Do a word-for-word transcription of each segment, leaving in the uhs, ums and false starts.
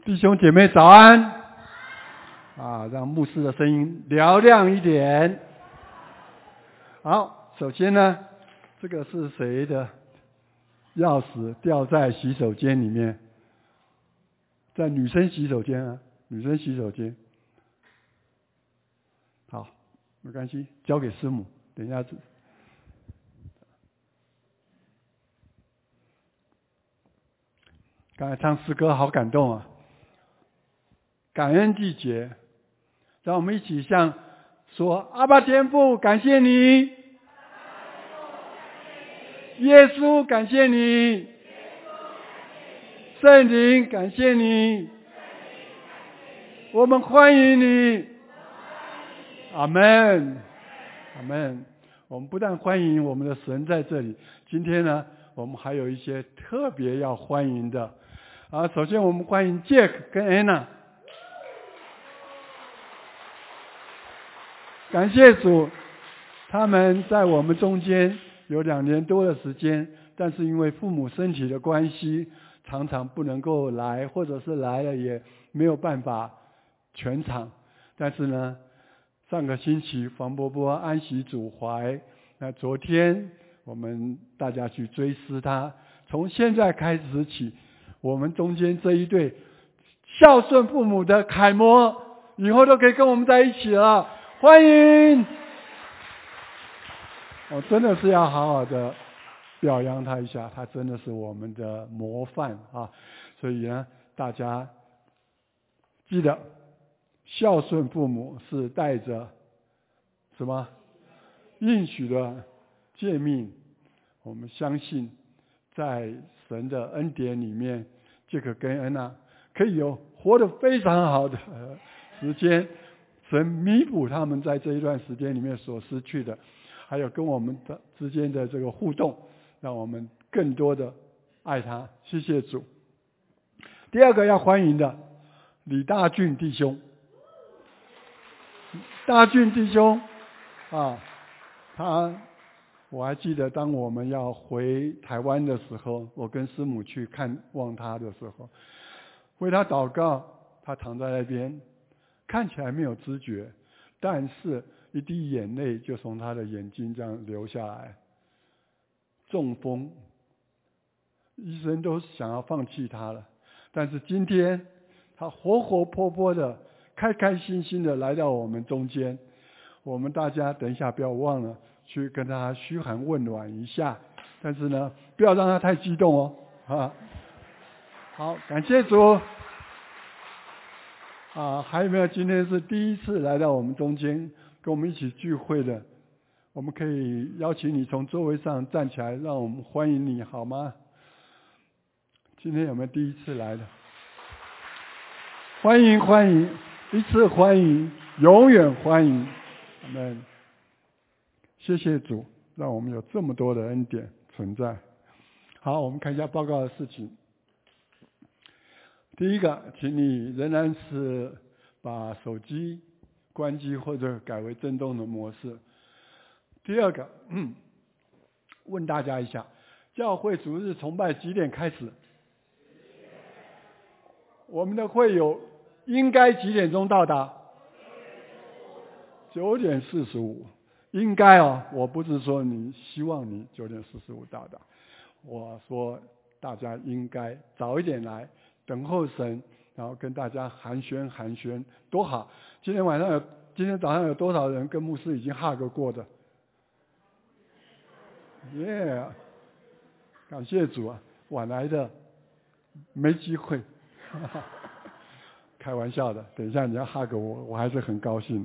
弟兄姐妹早安！啊，让牧师的声音嘹亮一点。好，首先呢，这个是谁的钥匙掉在洗手间里面？在女生洗手间啊，女生洗手间。好，没关系，交给师母，等一下子。刚才唱诗歌好感动啊！感恩季节，让我们一起向说：阿爸天父，感谢你；耶稣，感谢你；圣灵，感谢你；我们欢迎你。阿们，阿们。我们不但欢迎我们的神在这里，今天呢，我们还有一些特别要欢迎的。啊，首先我们欢迎 Jack 跟 Anna。感谢主，他们在我们中间有两年多的时间，但是因为父母身体的关系，常常不能够来，或者是来了也没有办法全场。但是呢，上个星期黄伯伯安息主怀，那昨天我们大家去追思他。从现在开始起，我们中间这一对孝顺父母的楷模，以后都可以跟我们在一起了。欢迎！我真的是要好好的表扬他一下，他真的是我们的模范啊！所以呢，大家记得孝顺父母是带着什么应许的诫命。我们相信，在神的恩典里面，这个跟恩啊，可以有活得非常好的时间。神弥补他们在这一段时间里面所失去的，还有跟我们的之间的这个互动，让我们更多的爱他。谢谢主。第二个要欢迎的，李大俊弟兄。大俊弟兄啊，他我还记得，当我们要回台湾的时候，我跟师母去看望他的时候，为他祷告，他躺在那边。看起来没有知觉，但是一滴眼泪就从他的眼睛这样流下来。中风，医生都想要放弃他了，但是今天他活活泼泼的、开开心心的来到我们中间。我们大家等一下不要忘了去跟他嘘寒问暖一下，但是呢，不要让他太激动哦。啊，好，感谢主。啊，还有没有今天是第一次来到我们中间跟我们一起聚会的？我们可以邀请你从座位上站起来，让我们欢迎你好吗？今天有没有第一次来的？欢迎欢迎，一次欢迎，永远欢迎。我们谢谢主，让我们有这么多的恩典存在。好，我们看一下报告的事情。第一个，请你仍然是把手机关机或者改为震动的模式。第二个，嗯、问大家一下，教会主日崇拜几点开始？我们的会友应该几点钟到达？九点四十五，应该哦，我不是说你希望你九点四十五到达，我说大家应该早一点来。等候神，然后跟大家寒暄寒暄，多好！今天晚上有，今天早上有多少人跟牧师已经 hug 过的？耶、yeah ！感谢主啊，晚来的没机会，开玩笑的。等一下你要 hug 我，我还是很高兴。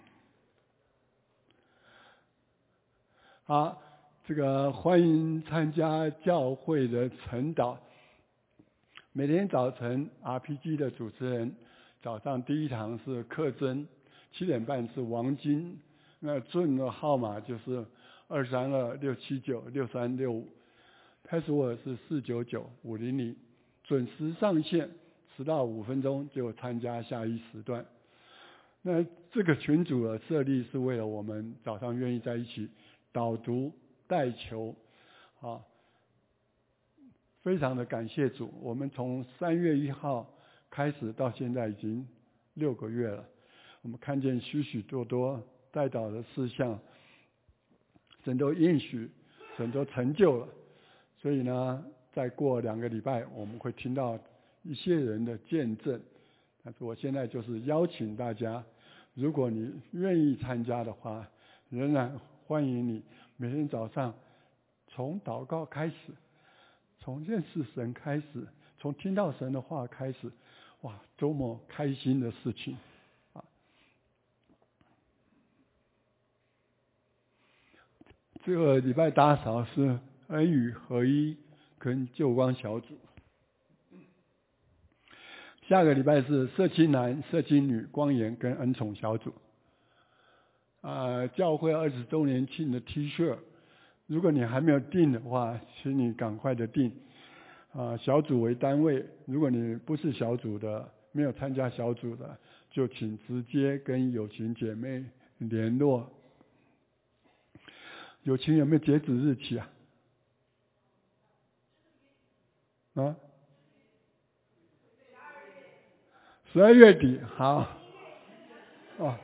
好，这个欢迎参加教会的晨祷。每天早晨 R P G 的主持人，早上第一堂是克真，七点半是王金，那准的号码就是二三二六七九六三六五 ，password 是四九九五零零，准时上线，迟到五分钟就参加下一时段。那这个群组的设立是为了我们早上愿意在一起导读带球，啊。非常的感谢主，我们从三月一号开始到现在已经六个月了，我们看见许许多多代祷的事项，神都应许，神都成就了。所以呢，再过两个礼拜，我们会听到一些人的见证。但是我现在就是邀请大家，如果你愿意参加的话，仍然欢迎你每天早上从祷告开始，从认识神开始，从听到神的话开始，哇，多么开心的事情啊！这个礼拜打扫是恩与合一跟救光小组，下个礼拜是社青男、社青女、光研跟恩宠小组。啊，教会二十周年庆的 T 恤，如果你还没有订的话，请你赶快的订。啊，小组为单位，如果你不是小组的，没有参加小组的，就请直接跟友情姐妹联络。友情有没有截止日期啊？啊？十二月底，好。哦，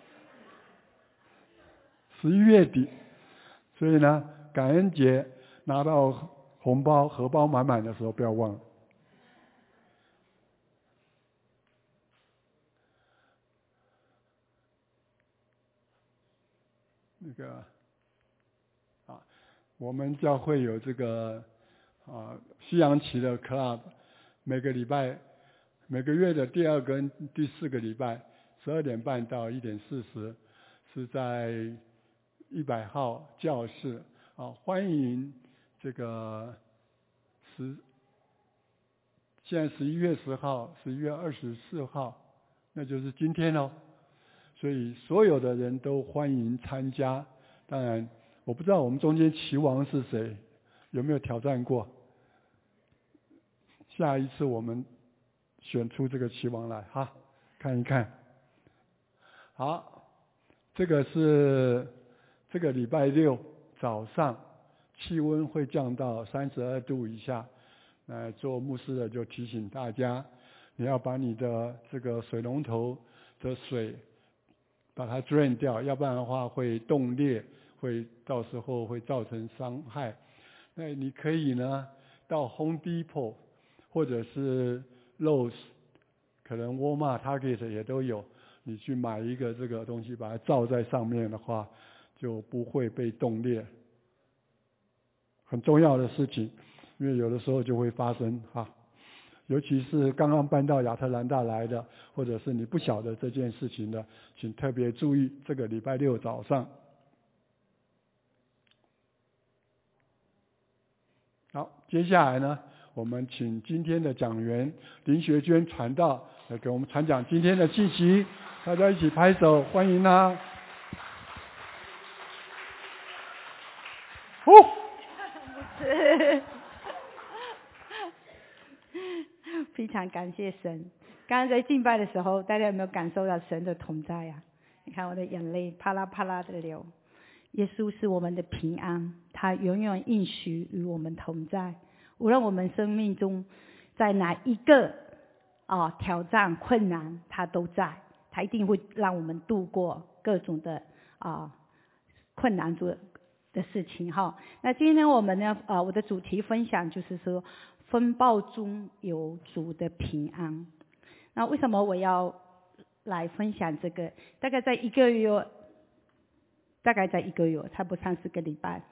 十一月底，所以呢，感恩节拿到红包、荷包满满的时候，不要忘了。那个啊，我们教会有这个啊西洋棋的 club， 每个礼拜、每个月的第二跟第四个礼拜，十二点半到一点四十，是在一百号教室啊，欢迎这个十，现在十一月十号、十一月二十四号，那就是今天哦。所以所有的人都欢迎参加。当然，我不知道我们中间棋王是谁，有没有挑战过？下一次我们选出这个棋王来哈，看一看。好，这个是这个礼拜六早上，气温会降到三十二度以下。呃，做牧师的就提醒大家，你要把你的这个水龙头的水把它 drain 掉，要不然的话会冻裂，会到时候会造成伤害。那你可以呢到 Home Depot 或者是 Lowe's， 可能 Walmart、Target 也都有，你去买一个这个东西，把它罩在上面的话，就不会被冻裂。很重要的事情，因为有的时候就会发生哈。尤其是刚刚搬到亚特兰大来的，或者是你不晓得这件事情的，请特别注意这个礼拜六早上。好，接下来呢，我们请今天的讲员林学娟传道来给我们传讲今天的信息，大家一起拍手欢迎她。哦， 非常感谢神。刚刚在敬拜的时候，大家有没有感受到神的同在呀、啊？你看我的眼泪啪啦啪啦的流。耶稣是我们的平安，他永远应许与我们同在。无论我们生命中在哪一个啊挑战困难，他都在，他一定会让我们度过各种的啊困难的的事情哈。那今天我们呢，呃，我的主题分享就是说，风暴中有主的平安。那为什么我要来分享这个？大概在一个月，大概在一个月，差不多三四个礼拜。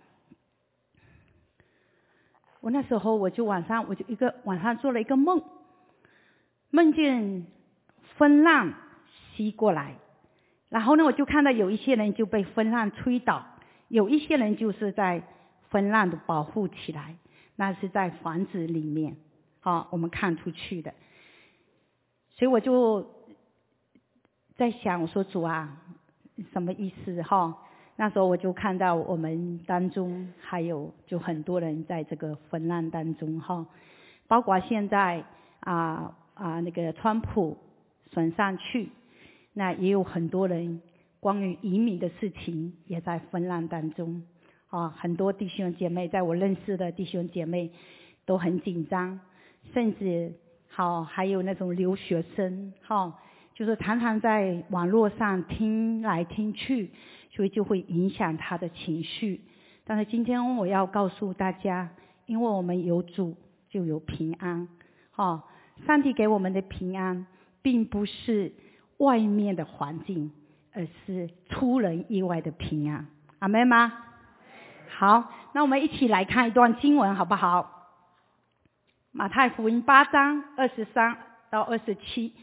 我那时候我就晚上，我就一个晚上做了一个梦，梦见风浪袭过来，然后呢，我就看到有一些人就被风浪吹倒，有一些人就是在风浪的保护起来，那是在房子里面，好，我们看出去的。所以我就在想，我说主啊，什么意思哈？那时候我就看到我们当中还有就很多人在这个风浪当中哈，包括现在啊啊那个川普选上去，那也有很多人关于移民的事情也在风浪当中啊，很多弟兄姐妹在我认识的弟兄姐妹都很紧张，甚至好，还有那种留学生，哈，就是常常在网络上听来听去，所以就会影响他的情绪。但是今天我要告诉大家，因为我们有主，就有平安。哈，上帝给我们的平安，并不是外面的环境，而是出人意外的平安。阿们吗？好，那我们一起来看一段经文，好不好？马太福音八章二十三到二十七。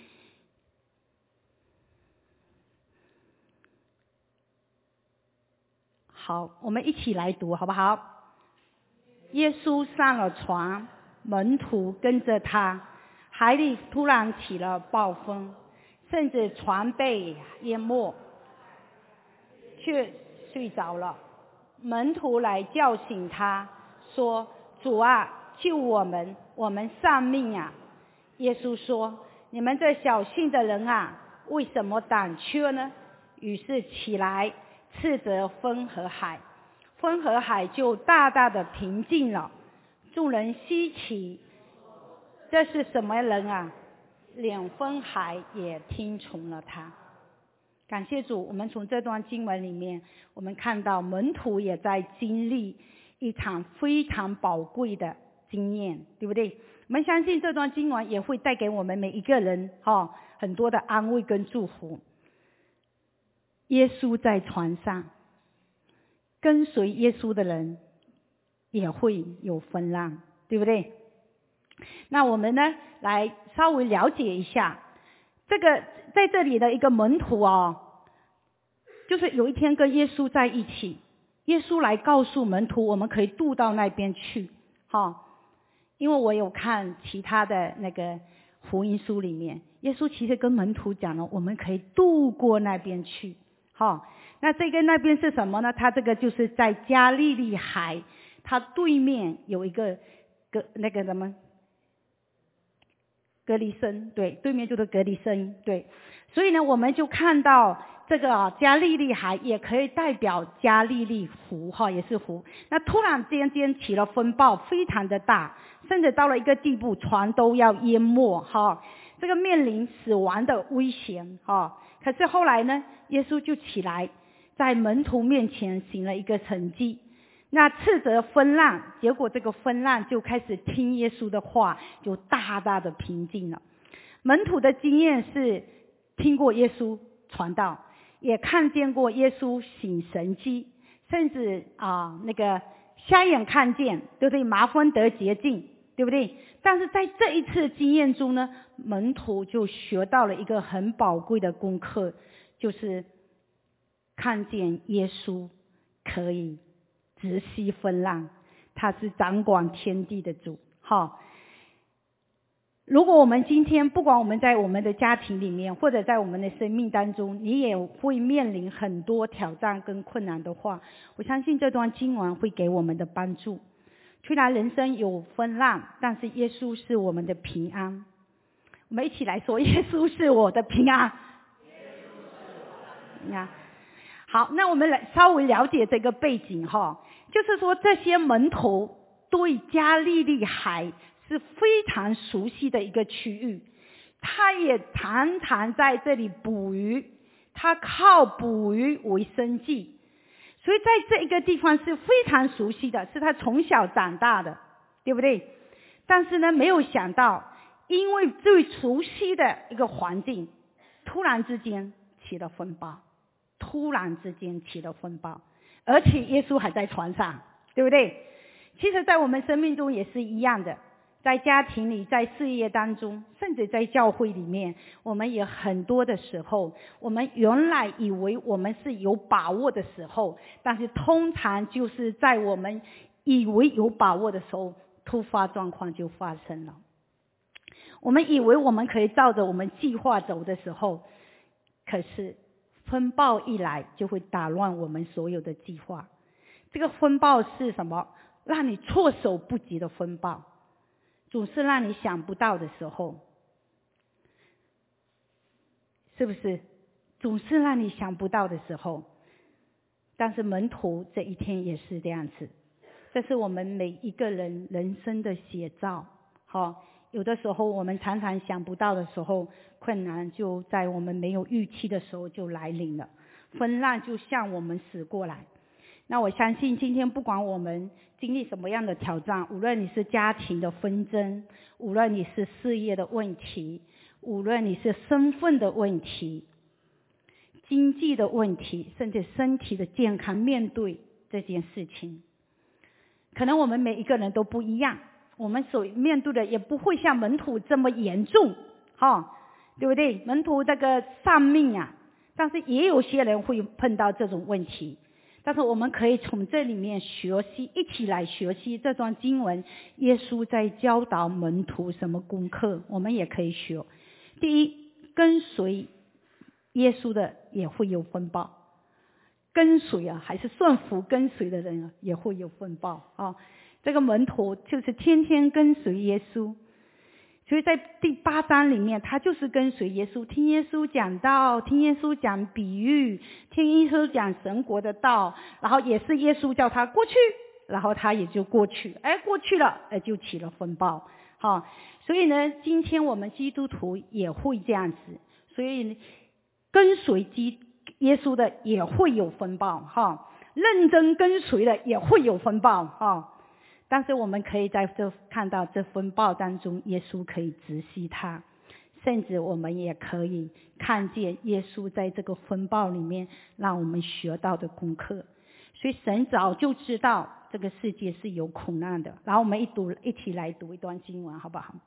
好，我们一起来读，好不好？耶稣上了船，门徒跟着他，海里突然起了暴风，甚至船被淹没，却睡着了。门徒来叫醒他，说：主啊，救我们，我们丧命啊！耶稣说：你们这小信的人啊，为什么胆怯呢？于是起来，斥责风和海，风和海就大大的平静了。众人稀奇，这是什么人啊？连风海也听从了他。感谢主，我们从这段经文里面，我们看到门徒也在经历一场非常宝贵的经验，对不对？我们相信这段经文也会带给我们每一个人、哦、很多的安慰跟祝福。耶稣在船上，跟随耶稣的人也会有风浪，对不对？那我们呢，来稍微了解一下这个在这里的一个门徒哦，就是有一天跟耶稣在一起，耶稣来告诉门徒，我们可以渡到那边去，哈、哦。因为我有看其他的那个福音书里面，耶稣其实跟门徒讲了，我们可以渡过那边去，哈、哦。那这个那边是什么呢？它这个就是在加利利海，它对面有一个格那个什么格里森，对，对面就是格里森，对。所以呢，我们就看到这个、啊、加利利海也可以代表加利利湖，哈，也是湖。那突然间间起了风暴，非常的大，甚至到了一个地步，船都要淹没，哈，这个面临死亡的危险，哈。可是后来呢，耶稣就起来，在门徒面前行了一个神迹。那斥责风浪，结果这个风浪就开始听耶稣的话，就大大的平静了。门徒的经验是听过耶稣传道，也看见过耶稣行神迹，甚至啊那个瞎眼看见，对不对？麻风得洁净，对不对？但是在这一次经验中呢，门徒就学到了一个很宝贵的功课，就是看见耶稣可以直息风浪，他是掌管天地的主。好，如果我们今天不管我们在我们的家庭里面，或者在我们的生命当中，你也会面临很多挑战跟困难的话，我相信这段经文会给我们的帮助。虽然人生有风浪，但是耶稣是我们的平安。我们一起来说，耶稣是我的平安。你看，好，那我们来稍微了解这个背景哈，就是说这些门徒对加利利海是非常熟悉的一个区域，他也常常在这里捕鱼，他靠捕鱼为生计，所以在这一个地方是非常熟悉的，是他从小长大的，对不对？但是呢，没有想到，因为最熟悉的一个环境，突然之间起了风暴。突然之间起了风暴，而且耶稣还在船上，对不对？其实在我们生命中也是一样的，在家庭里，在事业当中，甚至在教会里面，我们也很多的时候，我们原来以为我们是有把握的时候，但是通常就是在我们以为有把握的时候，突发状况就发生了。我们以为我们可以照着我们计划走的时候，可是风暴一来就会打乱我们所有的计划。这个风暴是什么？让你措手不及的风暴，总是让你想不到的时候，是不是？总是让你想不到的时候。但是门徒这一天也是这样子，这是我们每一个人人生的写照。好， 有的时候我们常常想不到的时候，困难就在我们没有预期的时候就来临了，风浪就向我们驶过来。那我相信今天不管我们经历什么样的挑战，无论你是家庭的纷争，无论你是事业的问题，无论你是身份的问题，经济的问题，甚至身体的健康，面对这件事情，可能我们每一个人都不一样，我们所面对的也不会像门徒这么严重，哈，对不对？门徒这个丧命啊，但是也有些人会碰到这种问题，但是我们可以从这里面学习，一起来学习这段经文，耶稣在教导门徒什么功课，我们也可以学。第一，跟随耶稣的也会有风暴，跟随啊，还是顺服跟随的人啊，也会有风暴啊。这个门徒就是天天跟随耶稣，所以在第八章里面，他就是跟随耶稣，听耶稣讲道，听耶稣讲比喻，听耶稣讲神国的道，然后也是耶稣叫他过去，然后他也就过去，哎，过去了，哎，就起了风暴，好，所以呢，今天我们基督徒也会这样子，所以跟随基耶稣的也会有风暴，哈，认真跟随的也会有风暴，哈。但是我们可以在这看到这风暴当中，耶稣可以直息他，甚至我们也可以看见耶稣在这个风暴里面让我们学到的功课。所以神早就知道这个世界是有苦难的。然后我们一读一起来读一段经文，好不好？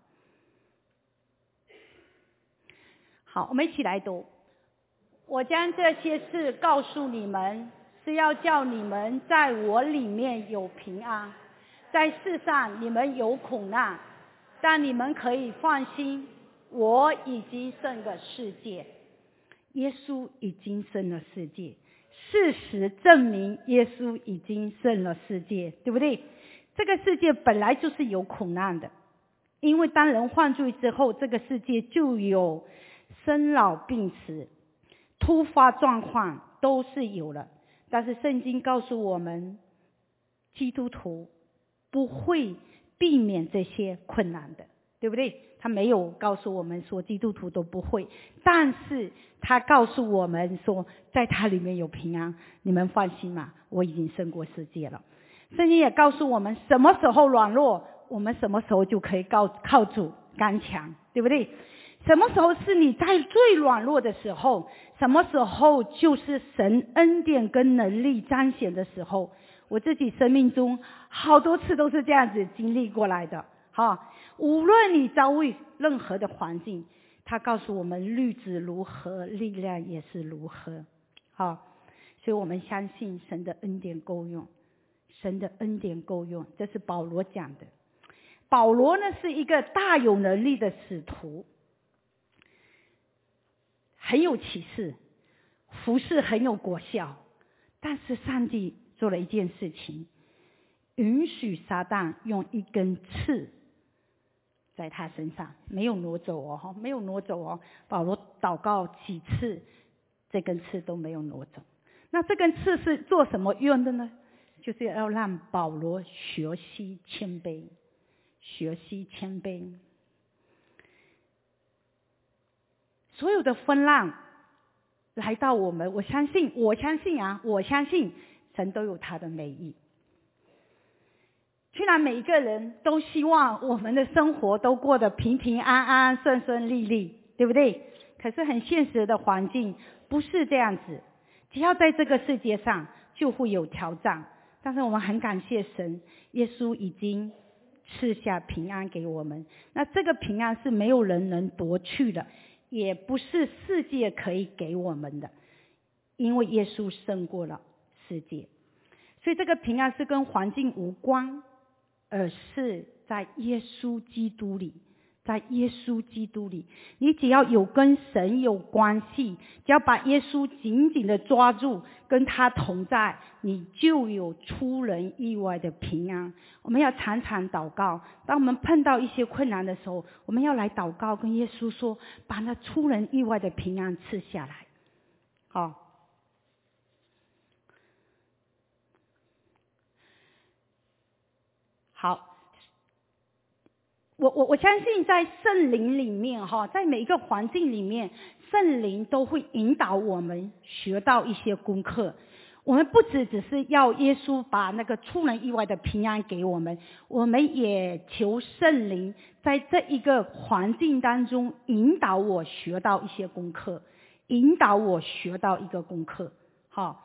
好，我们一起来读。我将这些事告诉你们，是要叫你们在我里面有平安。在世上你们有苦难，但你们可以放心，我已经胜了世界。耶稣已经胜了世界，事实证明耶稣已经胜了世界，对不对？这个世界本来就是有苦难的，因为当人犯罪之后，这个世界就有生老病死，突发状况都是有了。但是圣经告诉我们，基督徒不会避免这些困难的，对不对？他没有告诉我们说基督徒都不会，但是他告诉我们说在他里面有平安，你们放心嘛，我已经胜过世界了。圣经也告诉我们什么时候软弱，我们什么时候就可以靠靠主刚强，对不对？什么时候是你在最软弱的时候，什么时候就是神恩典跟能力彰显的时候。我自己生命中好多次都是这样子经历过来的，哈，无论你遭遇任何的环境，他告诉我们律子如何，力量也是如何，好，所以我们相信神的恩典够用，神的恩典够用，这是保罗讲的。保罗呢是一个大有能力的使徒，很有启示，服事很有果效，但是上帝做了一件事情，允许撒旦用一根刺在他身上，没有挪走哦，没有挪走哦。保罗祷告几次，这根刺都没有挪走。那这根刺是做什么用的呢？就是要让保罗学习谦卑，学习谦卑。所有的风浪来到我们，我相信，我相信啊，我相信。神都有他的美意。虽然每一个人都希望我们的生活都过得平平安安、顺顺利利，对不对？可是很现实的环境不是这样子。只要在这个世界上，就会有挑战。但是我们很感谢神，耶稣已经赐下平安给我们。那这个平安是没有人能夺去的，也不是世界可以给我们的，因为耶稣胜过了世界。所以这个平安是跟环境无关，而是在耶稣基督里，在耶稣基督里，你只要有跟神有关系，只要把耶稣紧紧的抓住，跟他同在，你就有出人意外的平安。我们要常常祷告，当我们碰到一些困难的时候，我们要来祷告，跟耶稣说，把那出人意外的平安赐下来。好，好， 我我我相信在圣灵里面哈，在每一个环境里面，圣灵都会引导我们学到一些功课。我们不只只是要耶稣把那个出人意外的平安给我们，我们也求圣灵在这一个环境当中引导我学到一些功课，引导我学到一个功课。好，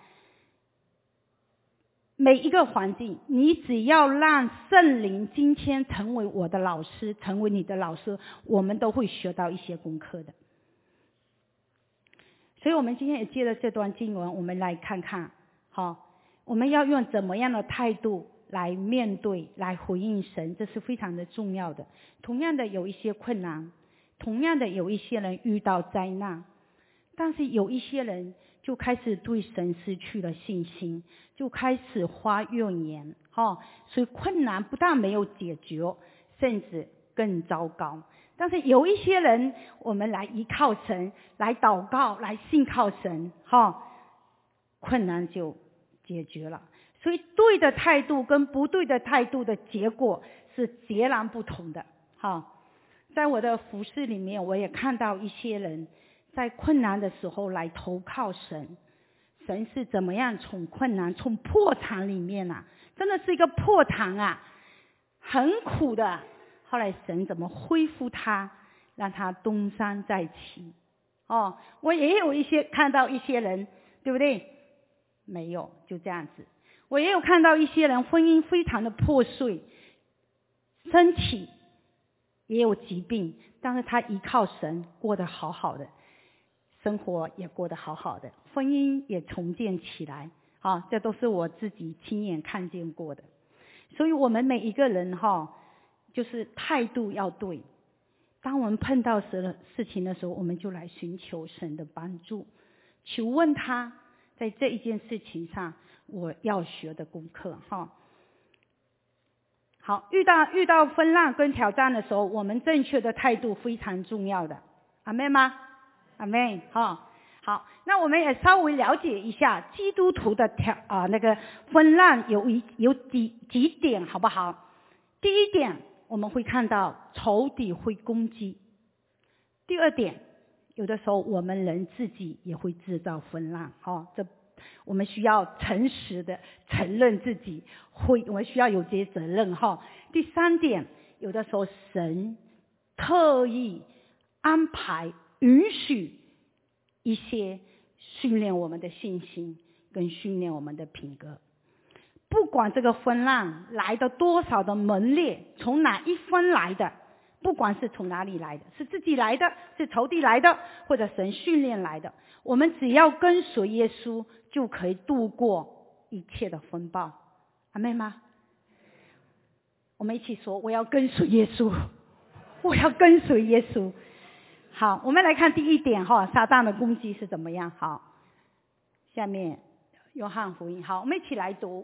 每一个环境，你只要让圣灵今天成为我的老师，成为你的老师，我们都会学到一些功课的。所以我们今天也借着这段经文，我们来看看，好，我们要用怎么样的态度来面对，来回应神，这是非常的重要的。同样的，有一些困难，同样的有一些人遇到灾难，但是有一些人就开始对神失去了信心，就开始发怨言，哦，所以困难不但没有解决，甚至更糟糕。但是有一些人，我们来依靠神，来祷告，来信靠神，哦，困难就解决了。所以对的态度跟不对的态度的结果是截然不同的。哦，在我的服事里面，我也看到一些人在困难的时候来投靠神，神是怎么样从困难，从破产里面啊，真的是一个破产啊，很苦的。后来神怎么恢复他，让他东山再起。哦，我也有一些看到一些人，对不对？没有，就这样子。我也有看到一些人婚姻非常的破碎，身体也有疾病，但是他依靠神过得好好的，生活也过得好好的，婚姻也重建起来。啊，这都是我自己亲眼看见过的。所以我们每一个人哈，就是态度要对。当我们碰到事事情的时候，我们就来寻求神的帮助，求问他在这一件事情上我要学的功课哈。好，遇到遇到风浪跟挑战的时候，我们正确的态度非常重要的。阿们吗？阿们哈。好，那我们也稍微了解一下基督徒的挑啊那个风浪有一有几几点好不好？第一点，我们会看到仇敌会攻击。第二点，有的时候我们人自己也会制造风浪，哦，这我们需要诚实的承认自己会，我们需要有这些责任哈、哦。第三点，有的时候神特意安排允许一些训练我们的信心跟训练我们的品格。不管这个风浪来的多少的猛烈，从哪一方来的，不管是从哪里来的，是自己来的，是仇敌来的，或者神训练来的，我们只要跟随耶稣，就可以度过一切的风暴。阿们吗？我们一起说，我要跟随耶稣，我要跟随耶稣。好，我们来看第一点哈，撒旦的攻击是怎么样。好，下面约翰福音，好，我们一起来读。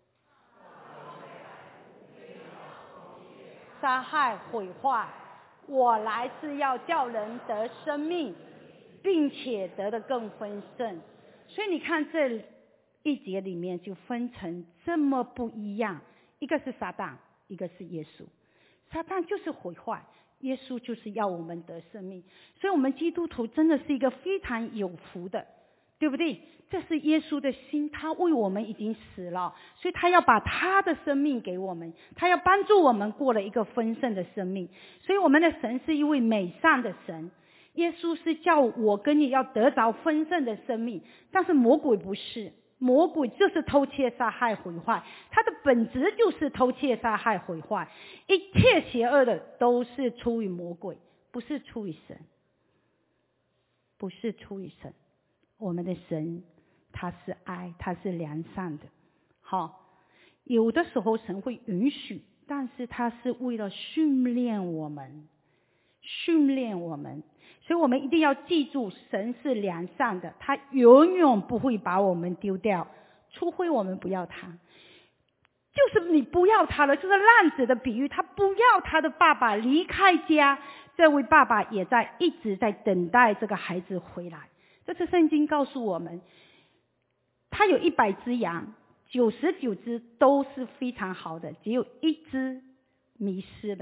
杀害毁坏，我来是要叫人得生命，并且得的更丰盛。所以你看这一节里面就分成这么不一样，一个是撒旦，一个是耶稣。撒旦就是毁坏，耶稣就是要我们得生命。所以我们基督徒真的是一个非常有福的，对不对？这是耶稣的心，他为我们已经死了，所以他要把他的生命给我们，他要帮助我们过了一个丰盛的生命。所以我们的神是一位美善的神，耶稣是叫我跟你要得着丰盛的生命，但是魔鬼不是，魔鬼就是偷窃杀害毁坏，他的本质就是偷窃杀害毁坏，一切邪恶的都是出于魔鬼，不是出于神，不是出于神。我们的神他是爱，他是良善的。好，有的时候神会允许，但是他是为了训练我们，训练我们。所以我们一定要记住，神是良善的，他永远不会把我们丢掉，除非我们不要他。就是你不要他了，就是浪子的比喻，他不要他的爸爸离开家，这位爸爸也在一直在等待这个孩子回来。这次圣经告诉我们，他有一百只羊，九十九只都是非常好的，只有一只迷失了。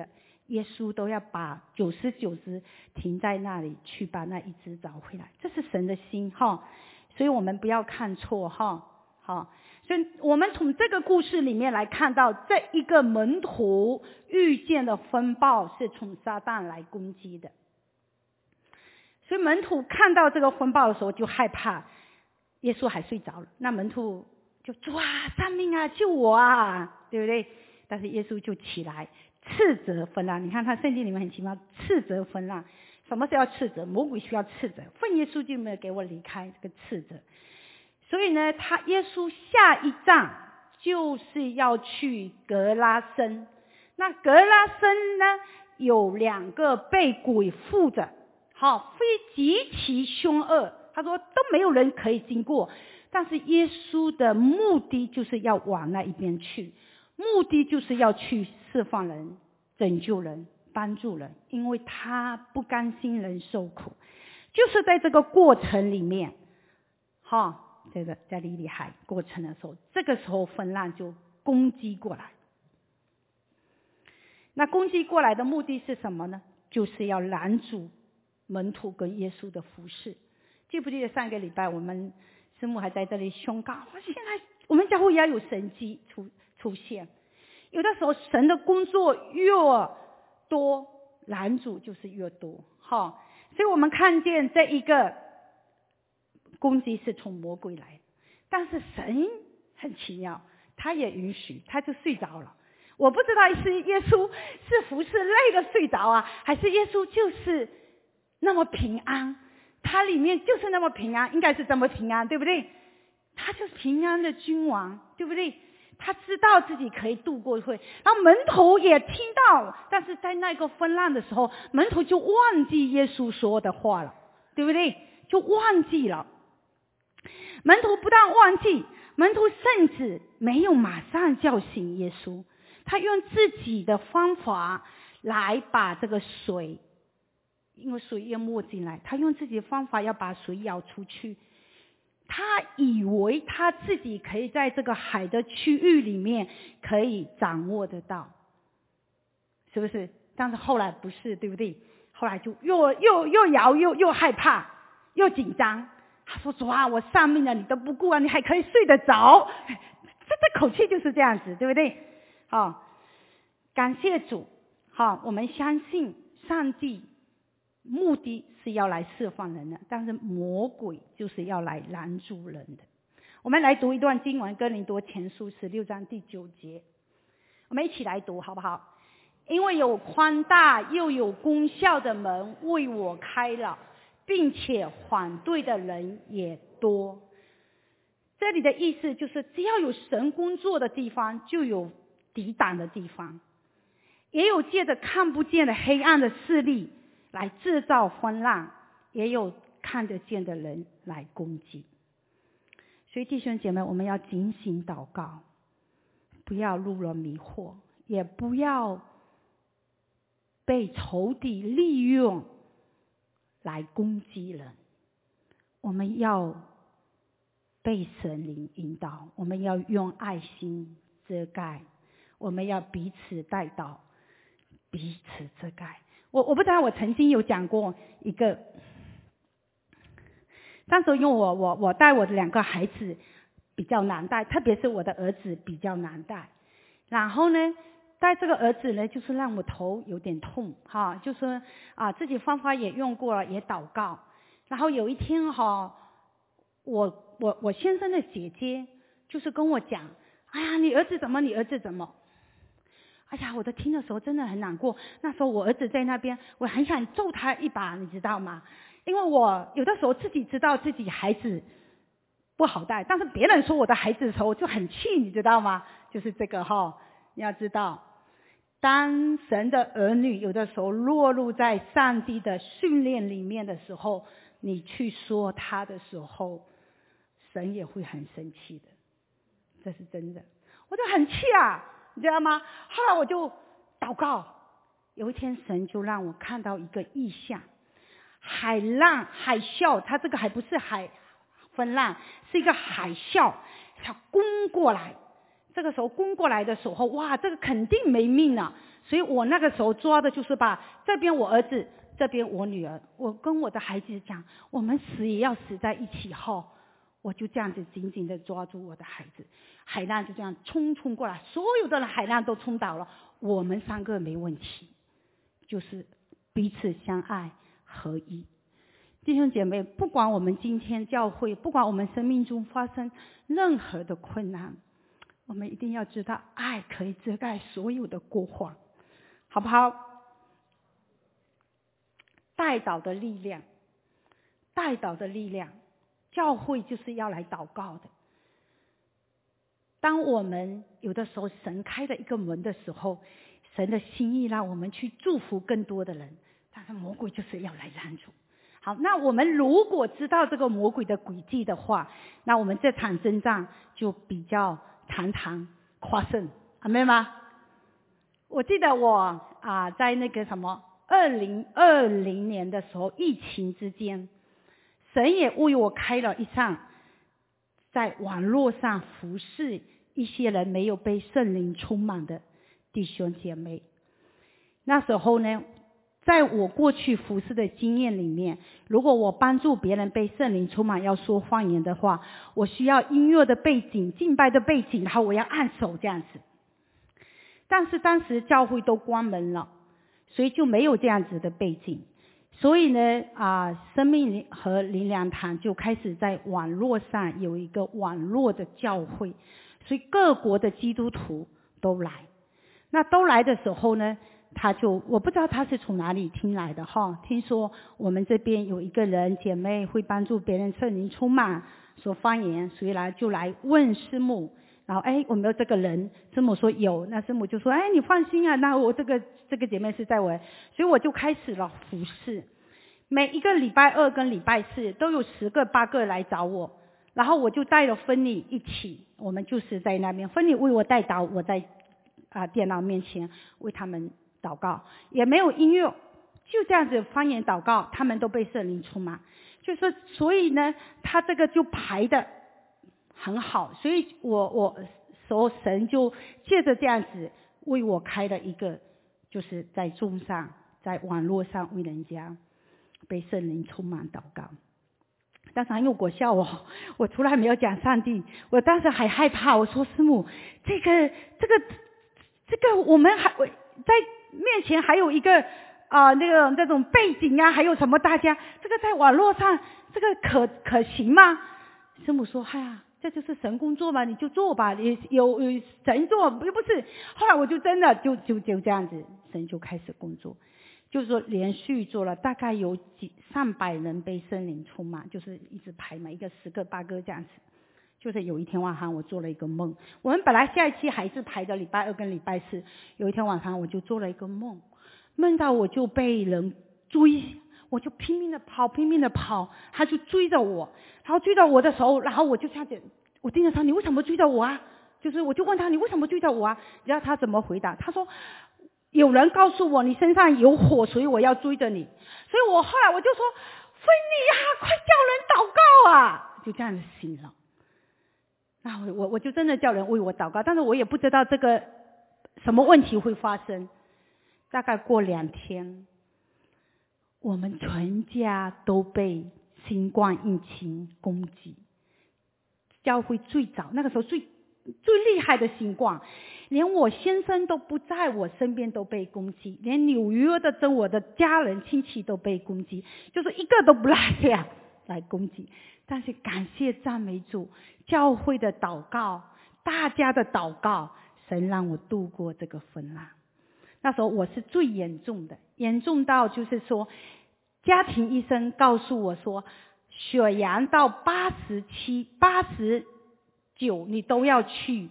耶稣都要把九十九只停在那里，去把那一只找回来。这是神的心哈，所以我们不要看错哈。好，所以我们从这个故事里面来看到，这一个门徒遇见的风暴是从撒旦来攻击的。所以门徒看到这个风暴的时候就害怕，耶稣还睡着了，那门徒就主啊，救命啊，救我啊，对不对？但是耶稣就起来斥责风浪。你看他圣经里面很奇妙，斥责风浪。什么是要斥责？魔鬼需要斥责，奉耶稣就没有给我离开这个斥责。所以呢，他耶稣下一站就是要去格拉森。那格拉森呢，有两个被鬼附着，好，非极其凶恶。他说都没有人可以经过，但是耶稣的目的就是要往那一边去，目的就是要去释放人、拯救人、帮助人，因为他不甘心人受苦。就是在这个过程里面，哈。这个在里里海过程的时候，这个时候风浪就攻击过来。那攻击过来的目的是什么呢？就是要拦阻门徒跟耶稣的服事。记不记得上个礼拜我们师母还在这里宣告，现在我们教会也要有神迹出出现。有的时候神的工作越多，拦阻就是越多。好，所以我们看见这一个攻击是从魔鬼来，但是神很奇妙，他也允许，他就睡着了。我不知道是耶稣是服侍累了睡着啊，还是耶稣就是那么平安，他里面就是那么平安，应该是这么平安，对不对？他就是平安的君王，对不对？他知道自己可以度过会，然后门徒也听到，但是在那个风浪的时候，门徒就忘记耶稣说的话了，对不对？就忘记了。门徒不但忘记，门徒甚至没有马上叫醒耶稣，他用自己的方法来把这个水，因为水淹没进来，他用自己的方法要把水舀出去。他以为他自己可以在这个海的区域里面可以掌握得到，是不是？但是后来不是，对不对？后来就又又又摇又又害怕又紧张。他说主啊，我丧命了你都不顾啊，你还可以睡得着，这这口气就是这样子，对不对？好，感谢主。好，我们相信上帝目的是要来释放人的，但是魔鬼就是要来拦住人的。我们来读一段经文，哥林多前书十六章第九节，我们一起来读好不好？因为有宽大又有功效的门为我开了，并且反对的人也多。这里的意思就是，只要有神工作的地方，就有抵挡的地方，也有借着看不见的黑暗的势力来制造风浪，也有看得见的人来攻击。所以弟兄姐妹，我们要警醒祷告，不要入了迷惑，也不要被仇敌利用来攻击人。我们要被神灵引导，我们要用爱心遮盖，我们要彼此带祷，彼此遮盖。我我不知道，我曾经有讲过一个，当时因为我我我带我的两个孩子比较难带，特别是我的儿子比较难带。然后呢，带这个儿子呢，就是让我头有点痛哈，就说啊自己方法也用过了，也祷告。然后有一天哈，我我我先生的姐姐就是跟我讲，哎呀，你儿子怎么？你儿子怎么？哎呀，我在听的时候真的很难过。那时候我儿子在那边，我很想揍他一把，你知道吗？因为我有的时候自己知道自己孩子不好带，但是别人说我的孩子的时候，我就很气，你知道吗？就是这个哈，你要知道，当神的儿女有的时候落入在上帝的训练里面的时候，你去说他的时候，神也会很生气的，这是真的。我就很气啊，你知道吗？后来我就祷告，有一天神就让我看到一个异象，海浪海啸，它这个还不是海风浪，是一个海啸，它攻过来。这个时候攻过来的时候，哇，这个肯定没命了。 所以我那个时候抓的就是把这边我儿子，这边我女儿，我跟我的孩子讲，我们死也要死在一起后，我就这样子紧紧的抓住我的孩子，海浪就这样冲冲过来，所有的海浪都冲倒了，我们三个没问题，就是彼此相爱合一。弟兄姐妹，不管我们今天教会，不管我们生命中发生任何的困难，我们一定要知道爱可以遮盖所有的过患，好不好？代祷的力量，代祷的力量，教会就是要来祷告的。当我们有的时候神开了一个门的时候，神的心意让我们去祝福更多的人，但是魔鬼就是要来拦阻。好，那我们如果知道这个魔鬼的诡计的话，那我们这场征战就比较堂堂夸胜，阿们吗？我记得我啊，在那个什么二零二零年的时候，疫情之间，神也为我开了一扇在网络上服侍一些人没有被圣灵充满的弟兄姐妹。那时候呢，在我过去服侍的经验里面，如果我帮助别人被圣灵充满要说方言的话，我需要音乐的背景、敬拜的背景，然后我要按手这样子。但是当时教会都关门了，所以就没有这样子的背景。所以呢，啊，生命和灵粮堂就开始在网络上有一个网络的教会，所以各国的基督徒都来。那都来的时候呢，他就我不知道他是从哪里听来的哈，听说我们这边有一个人姐妹会帮助别人圣灵充满说方言，所以来就来问师母，然后哎我没有这个人，师母说有，那师母就说哎你放心啊，那我这个这个姐妹是在我，所以我就开始了服侍。每一个礼拜二跟礼拜四都有十个八个来找我，然后我就带了芬妮一起，我们就是在那边，芬妮为我带祷，我在啊、呃、电脑面前为他们祷告，也没有音乐，就这样子方言祷告，他们都被圣灵充满，就是所以呢，他这个就排的很好，所以我我说神就借着这样子为我开了一个，就是在众上，在网络上为人家被圣灵充满祷告。当时很有果效哦，我从来没有讲上帝，我当时还害怕，我说师母，这个这个这个我们还在面前还有一个啊、呃、那个那种背景啊，还有什么大家这个在网络上这个可可行吗？师母说嗨呀，这就是神工作嘛，你就做吧，有有有神做不不是。后来我就真的就就就这样子，神就开始工作。就是说连续做了大概有几上百人被圣灵充满，就是一直排嘛，一个十个八个这样子。就是有一天晚上我做了一个梦，我们本来下一期还是排的礼拜二跟礼拜四，有一天晚上我就做了一个梦，梦到我就被人追，我就拼命的跑拼命的跑，他就追着我，然后追到我的时候，然后我就这样子，我盯着他，你为什么追着我啊？就是我就问他你为什么追着我啊？你知道他怎么回答？他说有人告诉我你身上有火，所以我要追着你。所以我后来我就说芬妮啊，快叫人祷告啊，就这样子醒了。那我我我就真的叫人为我祷告，但是我也不知道这个什么问题会发生。大概过两天，我们全家都被新冠疫情攻击。教会最早那个时候最最厉害的新冠，连我先生都不在我身边都被攻击，连纽约的跟我的家人亲戚都被攻击，就是一个都不落下来攻击。但是感谢赞美主，教会的祷告，大家的祷告，神让我度过这个风浪。那时候我是最严重的，严重到就是说家庭医生告诉我说血氧到八十七、八十九你都要去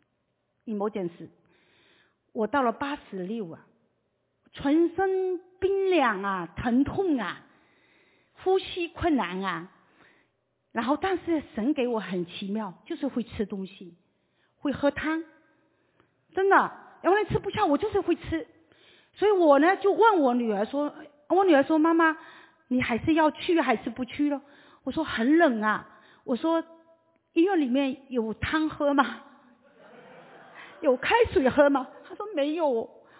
emergency。 我到了八十六啊，全身冰凉啊，疼痛啊，呼吸困难啊。然后但是神给我很奇妙，就是会吃东西，会喝汤，真的要不然吃不下，我就是会吃。所以我呢就问我女儿说，我女儿说妈妈你还是要去还是不去了？我说很冷啊，我说医院里面有汤喝吗？有开水喝吗？她说没有。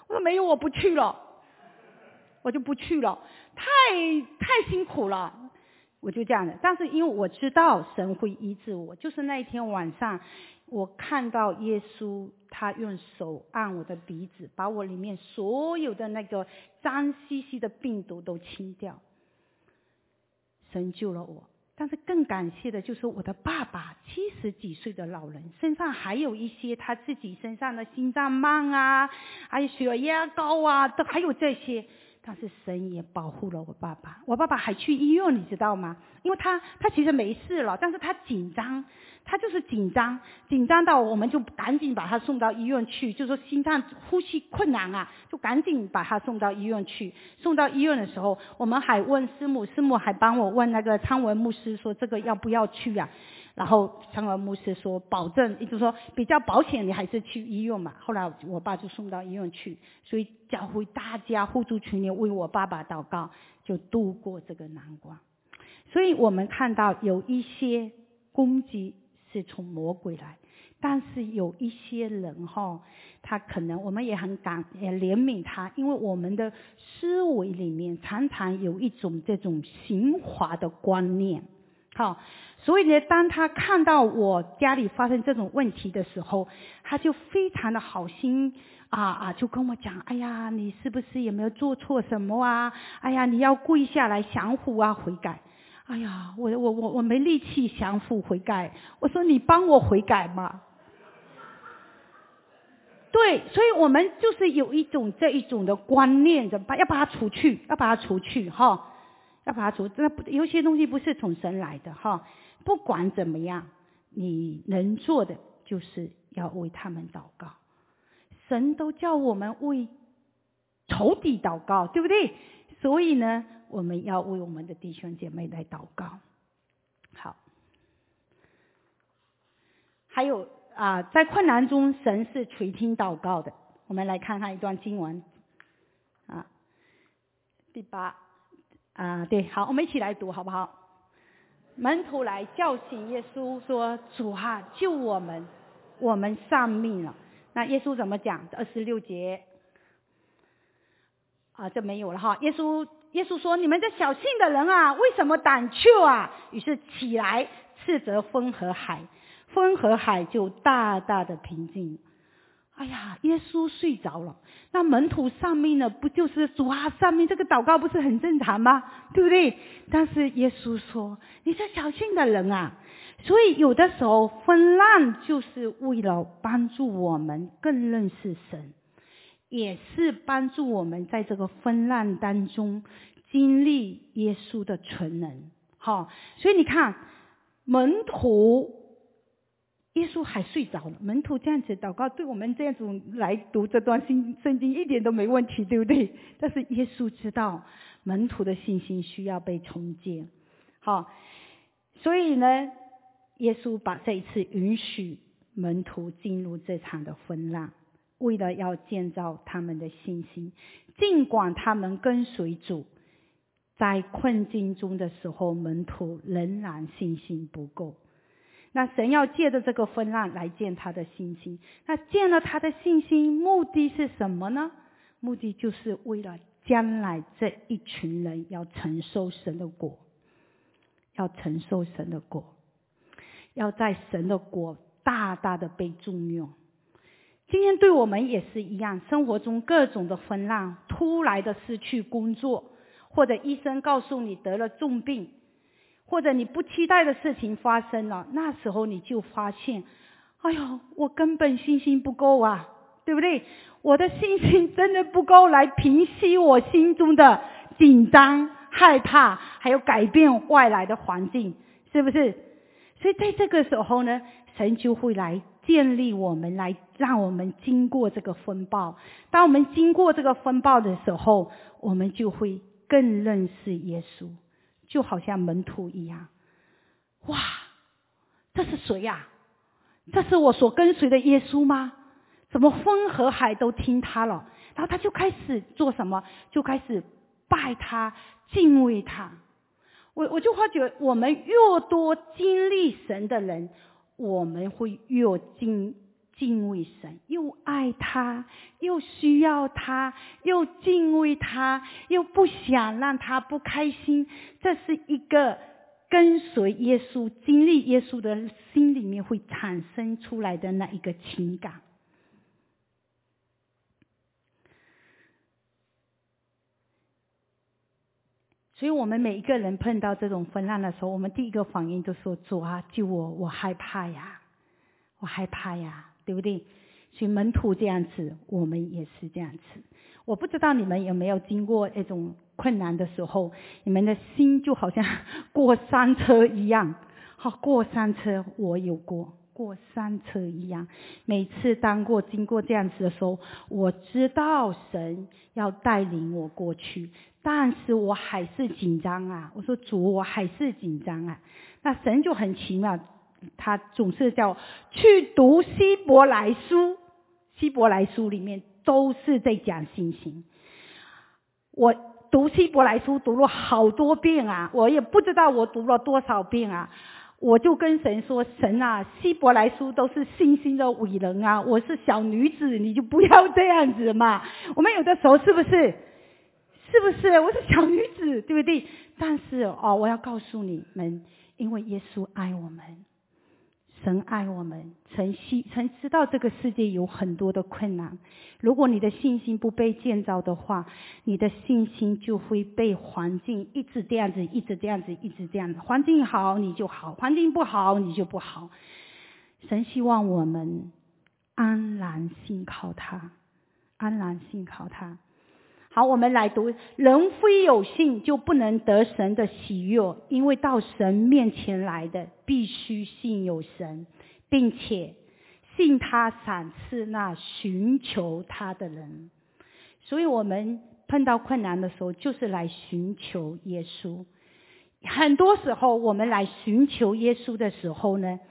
我说没有，我不去了，我就不去了，太太辛苦了，我就这样的。但是因为我知道神会医治我，就是那一天晚上，我看到耶稣他用手按我的鼻子，把我里面所有的那个脏兮兮的病毒都清掉，神救了我。但是更感谢的就是我的爸爸，七十几岁的老人，身上还有一些他自己身上的心脏病啊，还有血压高啊，都还有这些。但是神也保护了我爸爸，我爸爸还去医院，你知道吗？因为他他其实没事了，但是他紧张，他就是紧张，紧张到我们就赶紧把他送到医院去，就说心脏呼吸困难啊，就赶紧把他送到医院去。送到医院的时候，我们还问师母，师母还帮我问那个昌文牧师说这个要不要去啊？然后昌文牧师说保证，也就是说比较保险，你还是去医院嘛。后来我爸就送到医院去，所以教会大家互助群里为我爸爸祷告，就度过这个难关。所以我们看到有一些攻击是从魔鬼来，但是有一些人哈，他可能我们也很感也怜悯他，因为我们的思维里面常常有一种这种刑罚的观念。好，所以呢，当他看到我家里发生这种问题的时候，他就非常的好心啊啊，就跟我讲，哎呀，你是不是有没有做错什么啊？哎呀，你要跪下来降服啊，悔改。哎呀，我我我我没力气降服悔改，我说你帮我悔改嘛。对，所以我们就是有一种这一种的观念，怎么办？要把它除去，要把它除去哈。要把它除，那有些东西不是从神来的哈。不管怎么样，你能做的就是要为他们祷告。神都叫我们为仇敌祷告，对不对？所以呢，我们要为我们的弟兄姐妹来祷告。好，还有啊，在困难中，神是垂听祷告的。我们来看看一段经文啊，第八。啊，对，好，我们一起来读好不好？门徒来叫醒耶稣说：主啊，救我们，我们丧命了。那耶稣怎么讲？二十六节啊，这没有了哈。耶稣耶稣说：你们这小信的人啊，为什么胆怯啊？于是起来斥责风和海，风和海就大大的平静。哎呀，耶稣睡着了，那门徒丧命了，不就是主啊丧命？这个祷告不是很正常吗？对不对？但是耶稣说：你这小信的人啊！所以有的时候风浪就是为了帮助我们更认识神，也是帮助我们在这个风浪当中经历耶稣的全能。好，所以你看门徒。耶稣还睡着了，门徒这样子祷告，对我们这样子来读这段圣经一点都没问题，对不对？但是耶稣知道门徒的信心需要被重建，好，所以呢，耶稣把这一次允许门徒进入这场的风浪，为了要建造他们的信心。尽管他们跟随主，在困境中的时候，门徒仍然信心不够。那神要借着这个风浪来建他的信心，那建了他的信心，目的是什么呢？目的就是为了将来这一群人要承受神的国，要承受神的国，要在神的国大大的被重用。今天对我们也是一样，生活中各种的风浪，突然的失去工作，或者医生告诉你得了重病，或者你不期待的事情发生了，那时候你就发现，哎呦，我根本信心不够啊，对不对？我的信心真的不够来平息我心中的紧张、害怕，还有改变外来的环境，是不是？所以在这个时候呢，神就会来建立我们，来让我们经过这个风暴。当我们经过这个风暴的时候，我们就会更认识耶稣。就好像门徒一样，哇，这是谁呀、啊？这是我所跟随的耶稣吗？怎么风和海都听他了？然后他就开始做什么？就开始拜他，敬畏他。我我就发觉，我们越多经历神的人，我们会越经敬畏神，又爱他，又需要他，又敬畏他，又不想让他不开心。这是一个跟随耶稣、经历耶稣的心里面会产生出来的那一个情感。所以我们每一个人碰到这种风浪的时候，我们第一个反应就说：主啊，救我，我害怕呀，我害怕呀，对不对？所以门徒这样子，我们也是这样子。我不知道你们有没有经过那种困难的时候，你们的心就好像过山车一样。好，过山车我有过，过山车一样。每次当过经过这样子的时候，我知道神要带领我过去，但是我还是紧张啊。我说主，我还是紧张啊。那神就很奇妙，他总是叫去读希伯来书，希伯来书里面都是在讲信心。我读希伯来书读了好多遍啊，我也不知道我读了多少遍啊。我就跟神说：神啊，希伯来书都是信心的伟人啊，我是小女子，你就不要这样子嘛。我们有的时候是不是是不是我是小女子，对不对？但是哦，我要告诉你们，因为耶稣爱我们，神爱我们，曾希曾知道这个世界有很多的困难。如果你的信心不被建造的话，你的信心就会被环境一直这样子，一直这样子，一直这样子。环境好你就好，环境不好你就不好。神希望我们安然信靠他，安然信靠他。好，我们来读：人非有信就不能得神的喜悦，因为到神面前来的必须信有神，并且信他赏赐那寻求他的人。所以我们碰到困难的时候，就是来寻求耶稣。很多时候我们来寻求耶稣的时候呢，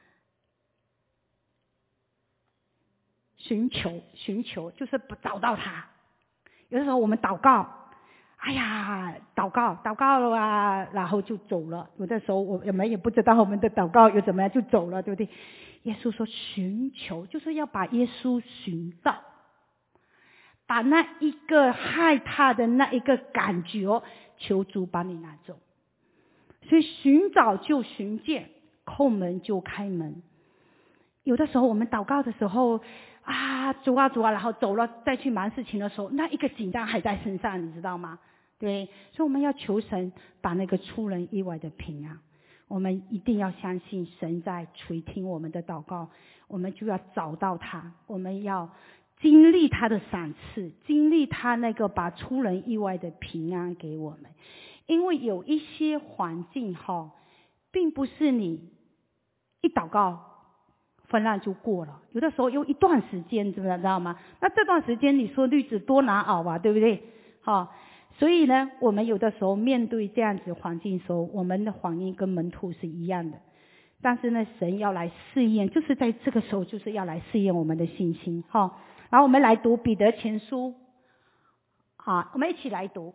寻求寻求就是不找到他。有的时候我们祷告，哎呀，祷告祷告了啊，然后就走了。有的时候我们也不知道我们的祷告又怎么样就走了，对不对？耶稣说寻求就是要把耶稣寻到，把那一个害怕的那一个感觉，求主把你拿走。所以寻找就寻见，叩门就开门。有的时候我们祷告的时候啊，主啊主啊，然后走了再去忙事情的时候，那一个紧张还在身上，你知道吗？对，所以我们要求神把那个出人意外的平安。我们一定要相信神在垂听我们的祷告，我们就要找到他，我们要经历他的赏赐，经历他那个把出人意外的平安给我们。因为有一些环境哈，并不是你一祷告风浪就过了，有的时候有一段时间，知道吗？那这段时间你说日子多难熬啊，对不对？好，所以呢，我们有的时候面对这样子环境的时候，我们的反应跟门徒是一样的。但是呢，神要来试验，就是在这个时候，就是要来试验我们的信心。好，然后我们来读彼得前书，好，我们一起来读。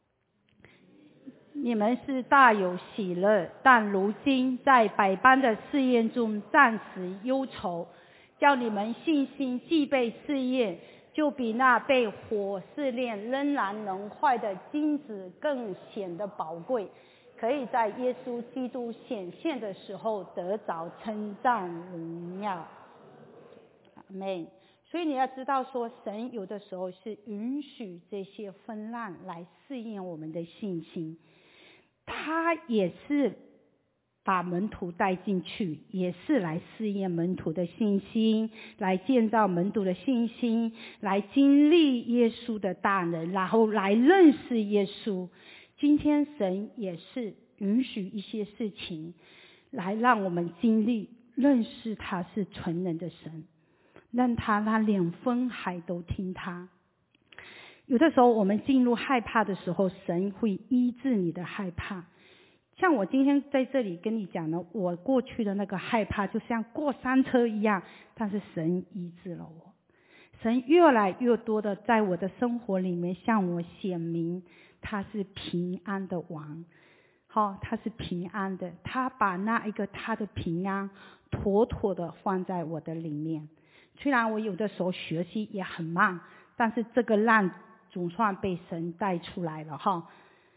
你们是大有喜乐，但如今在百般的试验中暂时忧愁，叫你们信心既被试验，就比那被火试炼仍然能坏的金子更显得宝贵，可以在耶稣基督显现的时候得着称赞荣耀。阿们。所以你要知道说，神有的时候是允许这些风浪来试验我们的信心，他也是把门徒带进去，也是来试验门徒的信心，来建造门徒的信心，来经历耶稣的大能，然后来认识耶稣。今天神也是允许一些事情来让我们经历认识他是全能的神，让他他连风海都听他。有的时候我们进入害怕的时候，神会医治你的害怕。像我今天在这里跟你讲的，我过去的那个害怕就像过山车一样，但是神医治了我。神越来越多的在我的生活里面向我显明他是平安的王。好，他是平安的，他把那一个他的平安妥妥的放在我的里面。 虽然我有的时候学习也很慢，但是这个浪总算被神带出来了哈。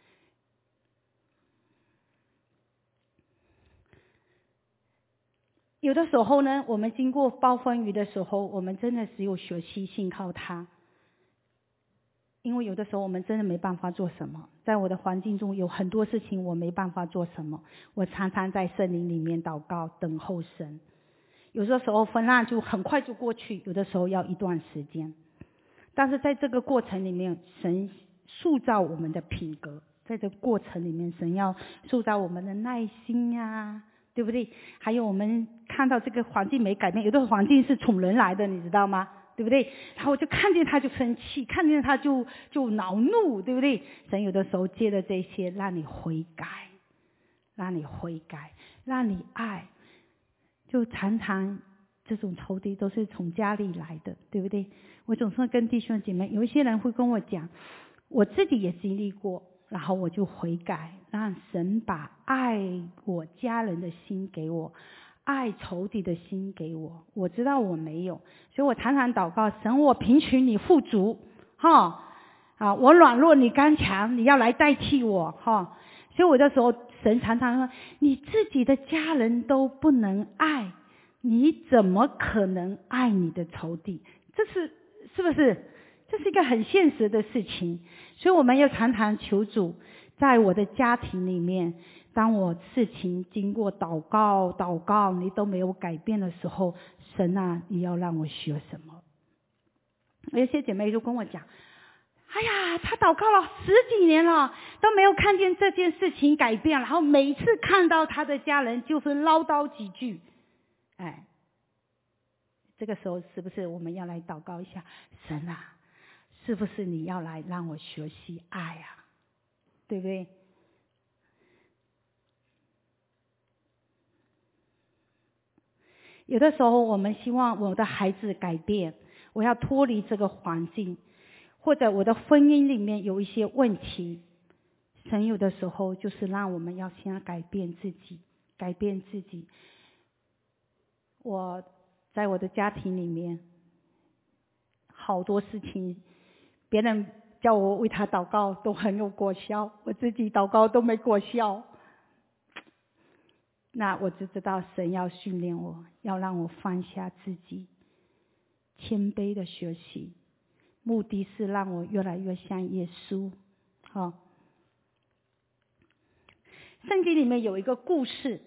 有的时候呢，我们经过暴风雨的时候，我们真的只有学习信靠他。因为有的时候我们真的没办法做什么，在我的环境中有很多事情我没办法做什么，我常常在圣灵里面祷告等候神。有的时候风浪就很快就过去，有的时候要一段时间，但是在这个过程里面，神塑造我们的品格，在这个过程里面，神要塑造我们的耐心啊，对不对？还有我们看到这个环境没改变，有的环境是从人来的，你知道吗？对不对？然后我就看见他就生气，看见他就就恼怒，对不对？神有的时候借着这些让你悔改，让你悔改，让你爱。就常常这种仇敌都是从家里来的，对不对？我总是跟弟兄姐妹，有一些人会跟我讲，我自己也经历过，然后我就悔改，让神把爱我家人的心给我，爱仇敌的心给我。我知道我没有，所以我常常祷告，神，我贫穷你富足，哈啊，我软弱你刚强，你要来代替我，哈。所以我的时候，神常常说，你自己的家人都不能爱，你怎么可能爱你的仇敌？这是是不是？这是一个很现实的事情。所以我们要常常求主，在我的家庭里面，当我事情经过祷告祷告你都没有改变的时候，神啊，你要让我学什么？有些姐妹就跟我讲，哎呀，他祷告了十几年了，都没有看见这件事情改变，然后每次看到他的家人就是唠叨几句。哎，这个时候是不是我们要来祷告一下，神啊，是不是你要来让我学习爱啊？对不对？有的时候我们希望我的孩子改变，我要脱离这个环境，或者我的婚姻里面有一些问题，神有的时候就是让我们要先改变自己，改变自己。我在我的家庭里面，好多事情，别人叫我为他祷告都很有果效，我自己祷告都没果效。那我就知道神要训练我，要让我放下自己，谦卑的学习，目的是让我越来越像耶稣。好，圣经里面有一个故事，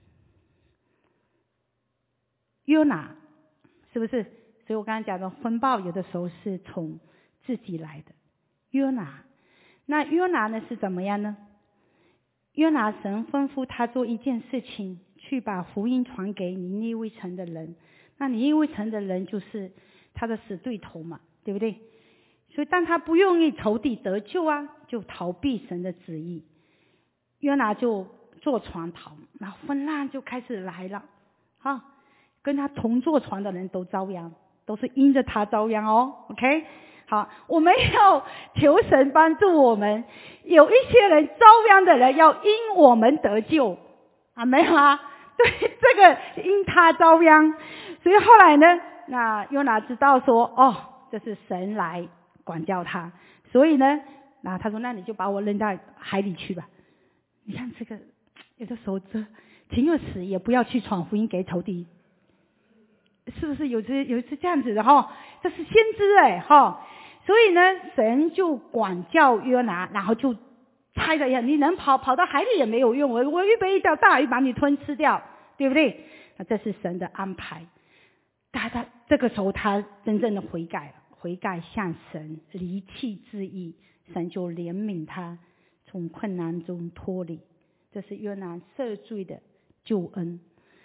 约拿，是不是？所以我刚才讲的风暴有的时候是从自己来的。约拿，那约拿呢是怎么样呢？约拿神吩咐他做一件事情，去把福音传给尼尼微城的人。那尼尼微城的人就是他的死对头嘛，对不对？所以当他不愿意仇敌得救啊，就逃避神的旨意。约拿就坐船逃，然后风浪就开始来了，啊，跟他同坐船的人都遭殃，都是因着他遭殃哦。OK。好，我们要求神帮助我们，有一些人遭殃的人要因我们得救，啊，没有啊？对，这个因他遭殃，所以后来呢，那约拿知道说，哦，这是神来管教他，所以呢，那他说，那你就把我扔到海里去吧。你看这个，有的时候这情愿死也不要去传福音给仇敌，是不是有这有这这样子的哈？这是先知哎哈。所以呢，神就管教约拿，然后就猜着呀，你能跑跑到海里也没有用，我我预备一条大鱼把你吞吃掉，对不对？那这是神的安排。他他这个时候他真正的悔改了，悔改向神，离弃自义，神就怜悯他，从困难中脱离。这是约拿赦罪的救恩。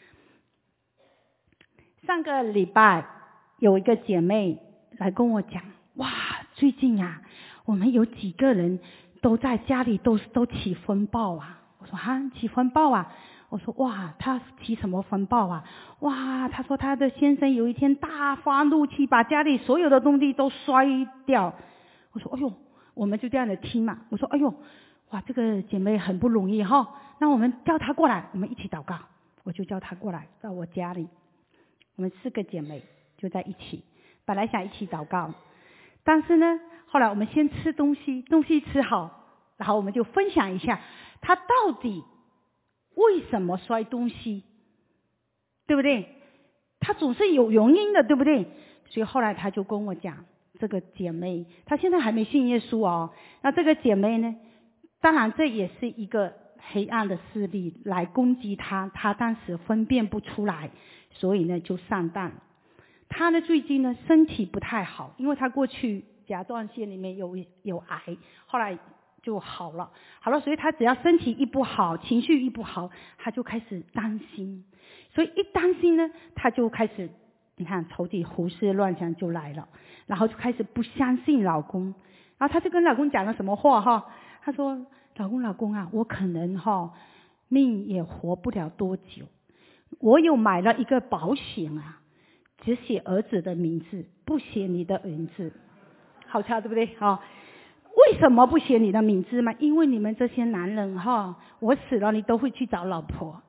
上个礼拜有一个姐妹来跟我讲，哇，最近啊，我们有几个人都在家里都都起风暴啊。我说哈，起风暴啊？我说哇，他起什么风暴啊？哇，他说他的先生有一天大发怒气，把家里所有的东西都摔掉。我说哎呦，我们就这样的听嘛。我说哎呦，哇，这个姐妹很不容易哈。那我们叫她过来，我们一起祷告。我就叫她过来到我家里。我们四个姐妹就在一起。本来想一起祷告，但是呢，后来我们先吃东西，东西吃好，然后我们就分享一下他到底为什么摔东西，对不对？他总是有原因的，对不对？所以后来他就跟我讲，这个姐妹她现在还没信耶稣哦。那这个姐妹呢，当然这也是一个黑暗的势力来攻击她，她当时分辨不出来，所以呢就上当。她呢最近呢身体不太好，因为她过去甲状腺里面有有癌，后来就好了，好了，所以她只要身体一不好，情绪一不好，她就开始担心，所以一担心呢，她就开始，你看仇敌胡思乱想就来了，然后就开始不相信老公，然后她就跟老公讲了什么话哈？她说：“老公，老公啊，我可能哈命也活不了多久，我有买了一个保险啊。”只写儿子的名字，不写你的名字，好巧对不对？哦，为什么不写你的名字嘛？因为你们这些男人哈，我死了你都会去找老婆，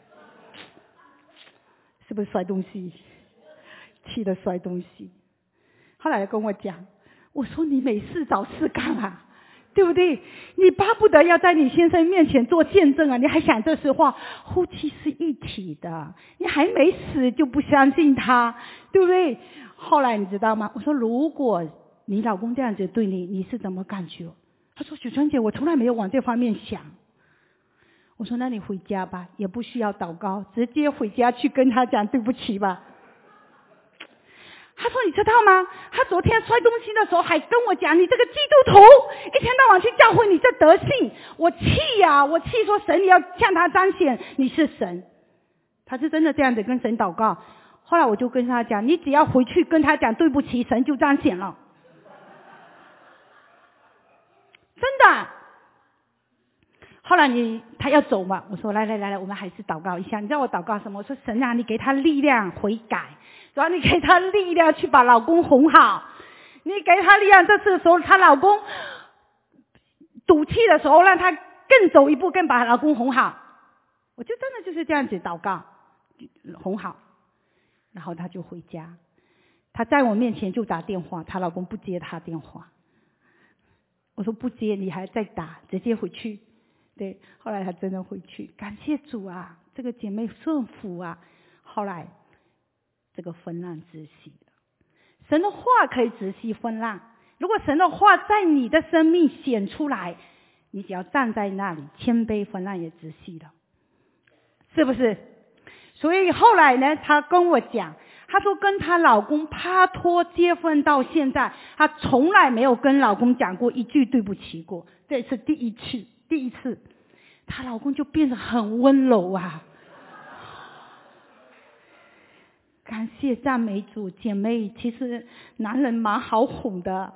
是不是摔东西？气得摔东西。后来跟我讲，我说你没事找事干啊，对不对？你巴不得要在你先生面前做见证啊，你还想这实话？夫妻是一体的，你还没死就不相信他，对不对？后来你知道吗？我说如果你老公这样子对你，你是怎么感觉？他说许川姐，我从来没有往这方面想。我说那你回家吧，也不需要祷告，直接回家去跟他讲对不起吧。他说你知道吗？他昨天摔东西的时候还跟我讲，你这个基督徒一天到晚去教会，你这德性，我气呀、啊！我气说神你要向他彰显你是神。他是真的这样子跟神祷告。后来我就跟他讲，你只要回去跟他讲对不起，神就彰显了。真的。后来你他要走嘛，我说来来来来，我们还是祷告一下。你知道我祷告什么？我说神啊，你给他力量悔改，主要你给他力量去把老公哄好，你给他力量，这次的时候她老公赌气的时候，让他更走一步，更把老公哄好。我就真的就是这样子祷告，哄好，然后他就回家。他在我面前就打电话，她老公不接他电话。我说不接，你还在打，直接回去。对，后来他真的回去，感谢主啊，这个姐妹顺服啊。后来这个风浪止息了。神的话可以止息风浪，如果神的话在你的生命显出来，你只要站在那里谦卑，风浪也止息了，是不是？所以后来呢，她跟我讲，她说跟她老公拍拖结婚到现在，她从来没有跟老公讲过一句对不起过，这是第一次。第一次她老公就变得很温柔啊。感谢赞美主，姐妹，其实男人蛮好哄的。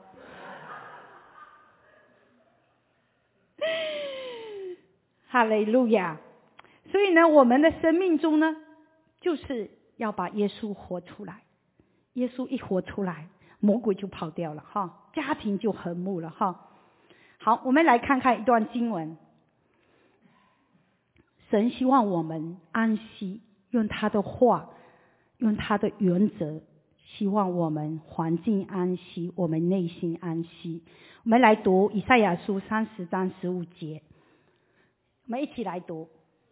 哈利路亚。所以呢，我们的生命中呢，就是要把耶稣活出来。耶稣一活出来，魔鬼就跑掉了哈，家庭就和睦了哈。好，我们来看看一段经文。神希望我们安息，用他的话，用他的原则，希望我们环境安息，我们内心安息。我们来读以赛亚书三十章十五节，我们一起来读。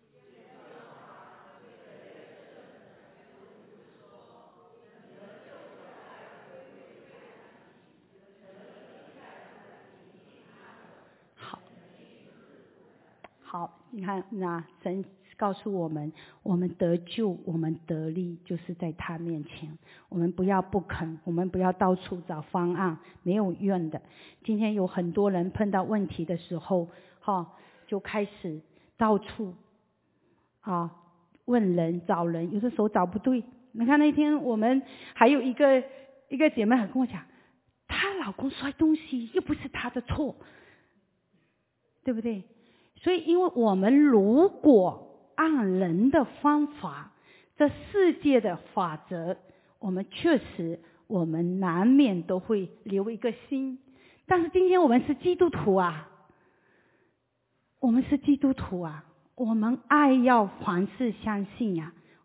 好，你看，那神告诉我们，我们得救，我们得力，就是在他面前。我们不要不肯，我们不要到处找方案，没有用的。今天有很多人碰到问题的时候，哈，就开始到处啊问人找人，有的时候找不对。你看那天我们还有一个一个姐妹还跟我讲，她老公摔东西又不是她的错，对不对？所以因为我们如果按人的方法，这世界的法则，我们确实我们难免都会留一个心。但是今天我们是基督徒啊，我们是基督徒啊，我们爱要凡事相信啊，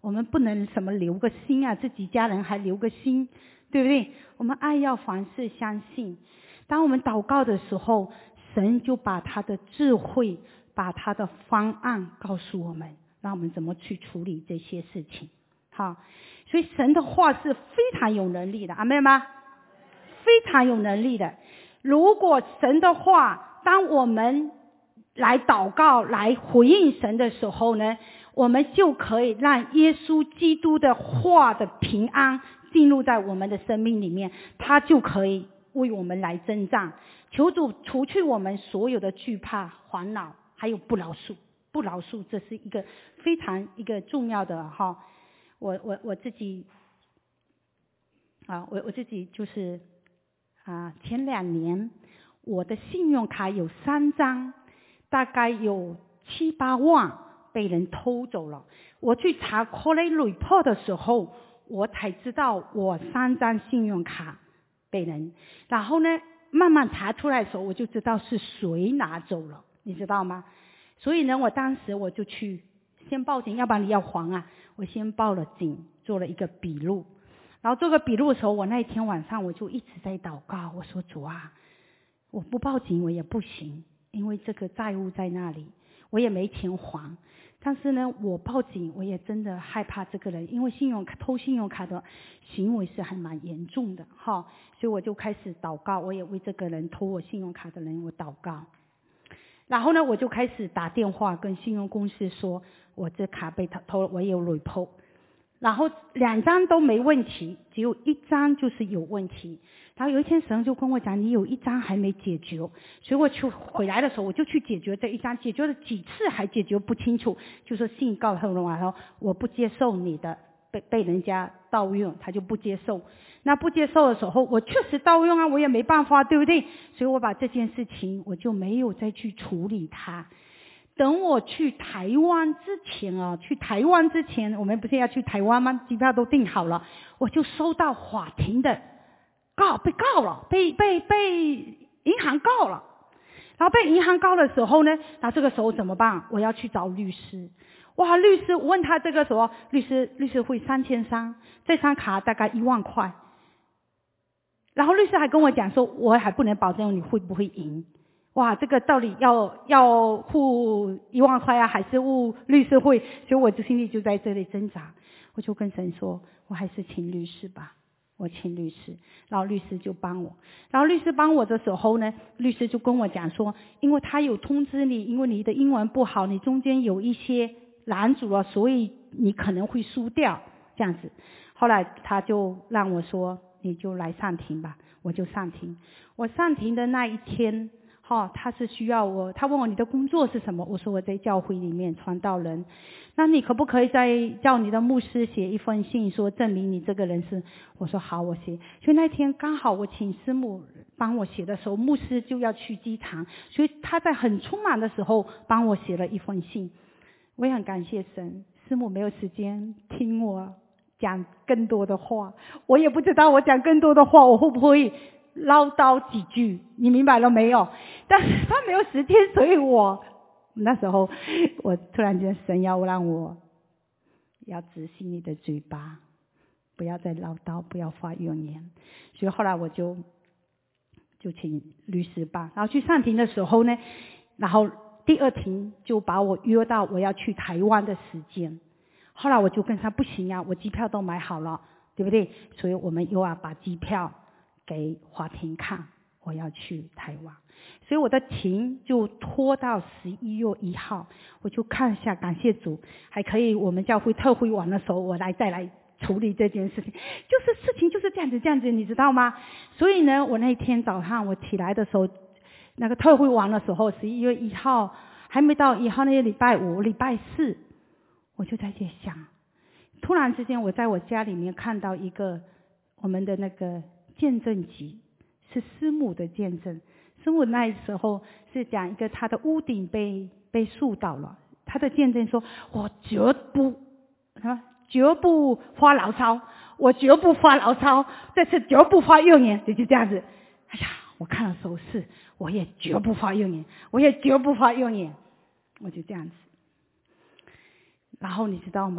我们不能什么留个心啊，自己家人还留个心，对不对？我们爱要凡事相信。当我们祷告的时候，神就把他的智慧，把他的方案告诉我们，让我们怎么去处理这些事情。好，所以神的话是非常有能力的，阿们吗？非常有能力的。如果神的话，当我们来祷告来回应神的时候呢，我们就可以让耶稣基督的话的平安进入在我们的生命里面，他就可以为我们来征战。求主除去我们所有的惧怕、烦恼，还有不饶恕。不饶恕，这是一个非常一个重要的哈。我我我自己啊，我我自己就是啊，前两年我的信用卡有三张，大概有七八万被人偷走了。我去查 credit report 的时候，我才知道我三张信用卡被人，然后呢，慢慢查出来的时候，我就知道是谁拿走了，你知道吗？所以呢，我当时我就去先报警，要不然你要还啊。我先报了警，做了一个笔录。然后做个笔录的时候，我那一天晚上我就一直在祷告，我说主啊，我不报警我也不行，因为这个债务在那里，我也没钱还。但是呢，我报警我也真的害怕这个人，因为信用卡偷信用卡的行为是还蛮严重的哈，所以我就开始祷告，我也为这个人偷我信用卡的人我祷告。然后呢，我就开始打电话跟信用公司说，我这卡被偷了，我有 report。然后两张都没问题，只有一张就是有问题。然后有一天神就跟我讲，你有一张还没解决，所以我去回来的时候，我就去解决这一张，解决了几次还解决不清楚，就说信告诉我说我不接受你的被被人家盗用，他就不接受。那不接受的时候，我确实盗用啊，我也没办法，对不对？所以我把这件事情我就没有再去处理它。等我去台湾之前啊，去台湾之前，我们不是要去台湾吗？机票都订好了，我就收到法庭的告，被告了，被被被银行告了。然后被银行告的时候呢，那这个时候怎么办？我要去找律师。哇，律师，我问他这个时候，律师律师费三千三，这张卡大概一万块。然后律师还跟我讲说，我还不能保证你会不会赢。哇，这个到底要要付一万块啊，还是付律师费？所以我就心里就在这里挣扎。我就跟神说，我还是请律师吧，我请律师。然后律师就帮我。然后律师帮我的时候呢，律师就跟我讲说，因为他有通知你，因为你的英文不好，你中间有一些拦阻了，所以你可能会输掉这样子。后来他就让我说，你就来上庭吧。我就上庭。我上庭的那一天，哈，他是需要我，他问我你的工作是什么？我说我在教会里面传道人。那你可不可以再叫你的牧师写一封信，说证明你这个人是？我说好，我写。所以那天刚好我请师母帮我写的时候，牧师就要去机场，所以他在很匆忙的时候帮我写了一封信。我也很感谢神，师母没有时间听我讲更多的话，我也不知道我讲更多的话我会不会唠叨几句，你明白了没有？但是他没有时间，所以我那时候我突然间神要让我要仔细你的嘴巴，不要再唠叨，不要发怨言。所以后来我就就请律师办，然后去上庭的时候呢，然后第二庭就把我约到我要去台湾的时间。后来我就跟他不行啊，我机票都买好了，对不对？所以我们又要把机票给法庭看，我要去台湾。所以我的庭就拖到十一月一号，我就看一下，感谢主，还可以我们教会特会完的时候，我来再来处理这件事情。就是事情就是这样子这样子，你知道吗？所以呢，我那天早上我起来的时候，那个特会完的时候，十一月一号还没到一号，那个礼拜五、礼拜四，我就在这想，突然之间我在我家里面看到一个我们的那个见证集，是师母的见证。师母那时候是讲一个他的屋顶被被树倒了，他的见证说，我绝不啊绝不发牢骚，我绝不发牢骚，这次绝不发怨言，就就这样子。哎呀，我看的时候是，我也绝不发怨言，我也绝不发怨言，我就这样子。然后你知道吗？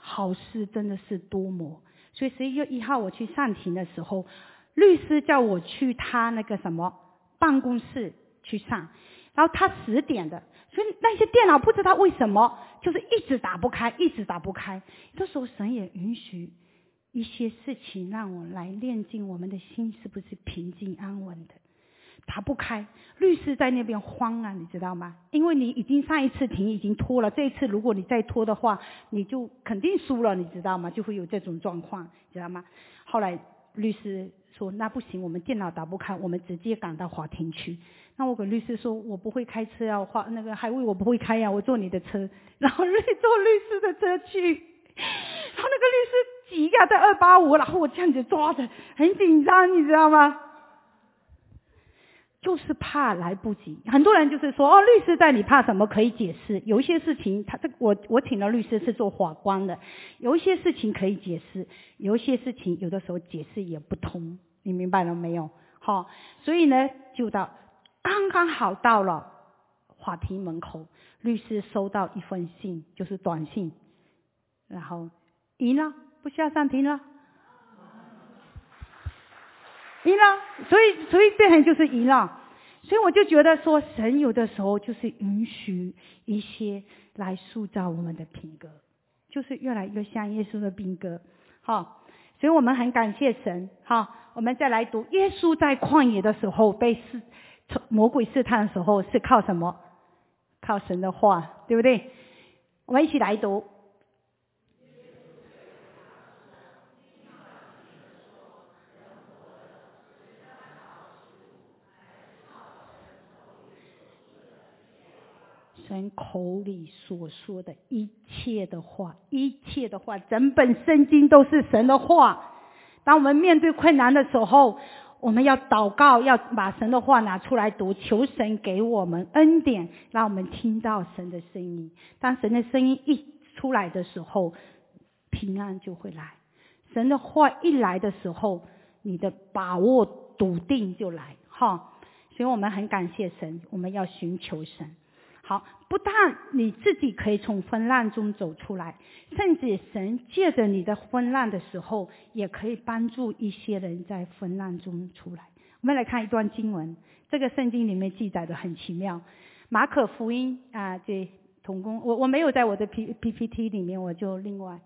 好事真的是多么。所以十一月一号我去上庭的时候，律师叫我去他那个什么办公室去上，然后他十点的，所以那些电脑不知道为什么就是一直打不开，一直打不开。有的时候神也允许一些事情让我来炼净我们的心是不是平静安稳的。打不开，律师在那边慌啊，你知道吗？因为你已经上一次庭已经拖了，这一次如果你再拖的话，你就肯定输了，你知道吗？就会有这种状况，知道吗？后来律师说那不行，我们电脑打不开，我们直接赶到法庭去。那我跟律师说我不会开车啊，花那个海威我不会开呀、啊，我坐你的车，然后律坐律师的车去，然后那个律师挤压在二八五，然后我这样子抓着，很紧张，你知道吗？就是怕来不及。很多人就是说哦，律师在，你怕什么？可以解释。有一些事情他这我我请的律师是做法官的，有一些事情可以解释，有一些事情有的时候解释也不通，你明白了没有？好、哦，所以呢就到刚刚好到了法庭门口，律师收到一封信，就是短信，然后赢了，不需要上庭了，赢了，所以所以变成就是赢了。所以我就觉得说，神有的时候就是允许一些来塑造我们的品格，就是越来越像耶稣的品格。好，所以我们很感谢神。好，我们再来读，耶稣在旷野的时候被试魔鬼试探的时候是靠什么？靠神的话，对不对？我们一起来读。神口里所说的一切的话，一切的话，整本圣经都是神的话。当我们面对困难的时候，我们要祷告，要把神的话拿出来读，求神给我们恩典，让我们听到神的声音。当神的声音一出来的时候，平安就会来。神的话一来的时候，你的把握笃定就来哈。所以我们很感谢神，我们要寻求神。好，不但你自己可以从昏乱中走出来，甚至神借着你的昏乱的时候，也可以帮助一些人在昏乱中出来。我们来看一段经文，这个圣经里面记载的很奇妙。马可福音啊，对，同工，我我没有在我的 P P P T 里面，我就另外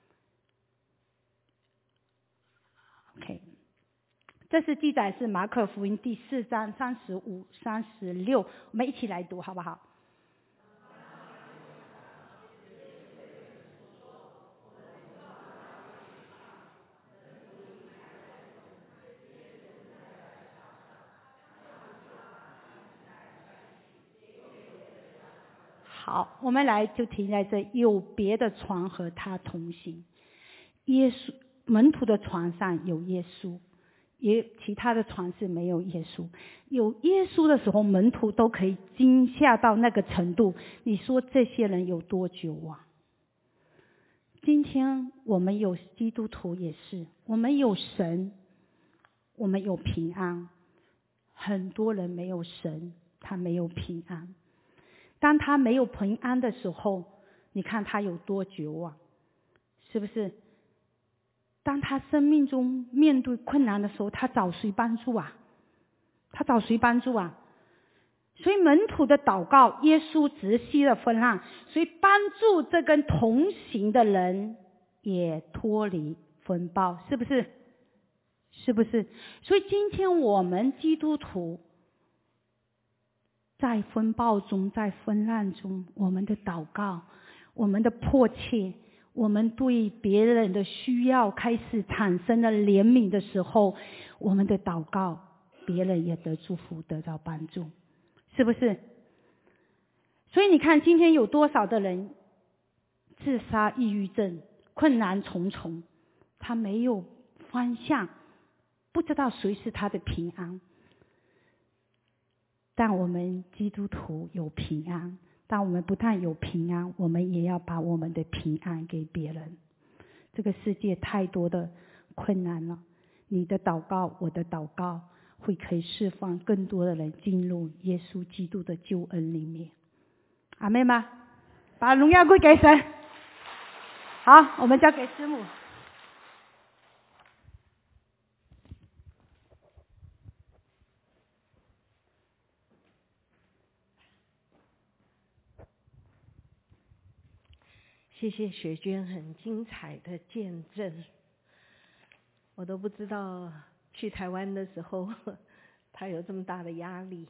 ，OK。这是记载是马可福音第四章三十五、三十六，我们一起来读好不好？好，我们来就停在这，有别的船和他同行。耶稣门徒的船上有耶稣，也其他的船是没有耶稣。有耶稣的时候，门徒都可以惊吓到那个程度，你说这些人有多绝望？今天我们有基督徒也是，我们有神，我们有平安。很多人没有神，他没有平安。当他没有平安的时候，你看他有多绝望，是不是？当他生命中面对困难的时候，他找谁帮助啊？他找谁帮助啊？所以门徒的祷告，耶稣直息了风浪，所以帮助这跟同行的人也脱离风暴，是不是？是不是？所以今天我们基督徒在风暴中，在风浪中，我们的祷告，我们的迫切，我们对别人的需要开始产生了怜悯的时候，我们的祷告，别人也得祝福，得到帮助，是不是？所以你看今天有多少的人自杀、抑郁症，困难重重，他没有方向，不知道谁是他的平安。但我们基督徒有平安，但我们不但有平安，我们也要把我们的平安给别人。这个世界太多的困难了，你的祷告，我的祷告，会可以释放更多的人进入耶稣基督的救恩里面。阿们吗？把荣耀归给神。 好，我们交给师母。 谢谢雪娟很精彩的见证，我都不知道去台湾的时候她有这么大的压力。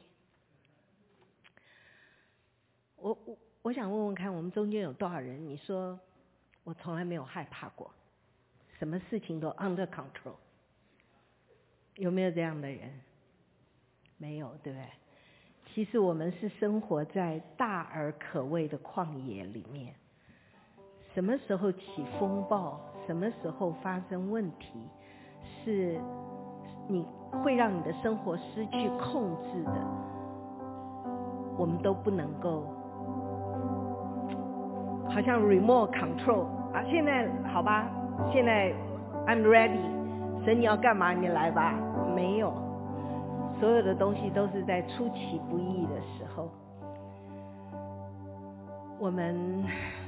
我我我想问问看，我们中间有多少人，你说我从来没有害怕过，什么事情都 under control， 有没有这样的人？没有，对不对？其实我们是生活在大而可畏的旷野里面，什么时候起风暴，什么时候发生问题，是你会让你的生活失去控制的，我们都不能够好像 remote control 啊，现在好吧，现在 I'm ready， 神你要干嘛你来吧，没有，所有的东西都是在出其不意的时候，我们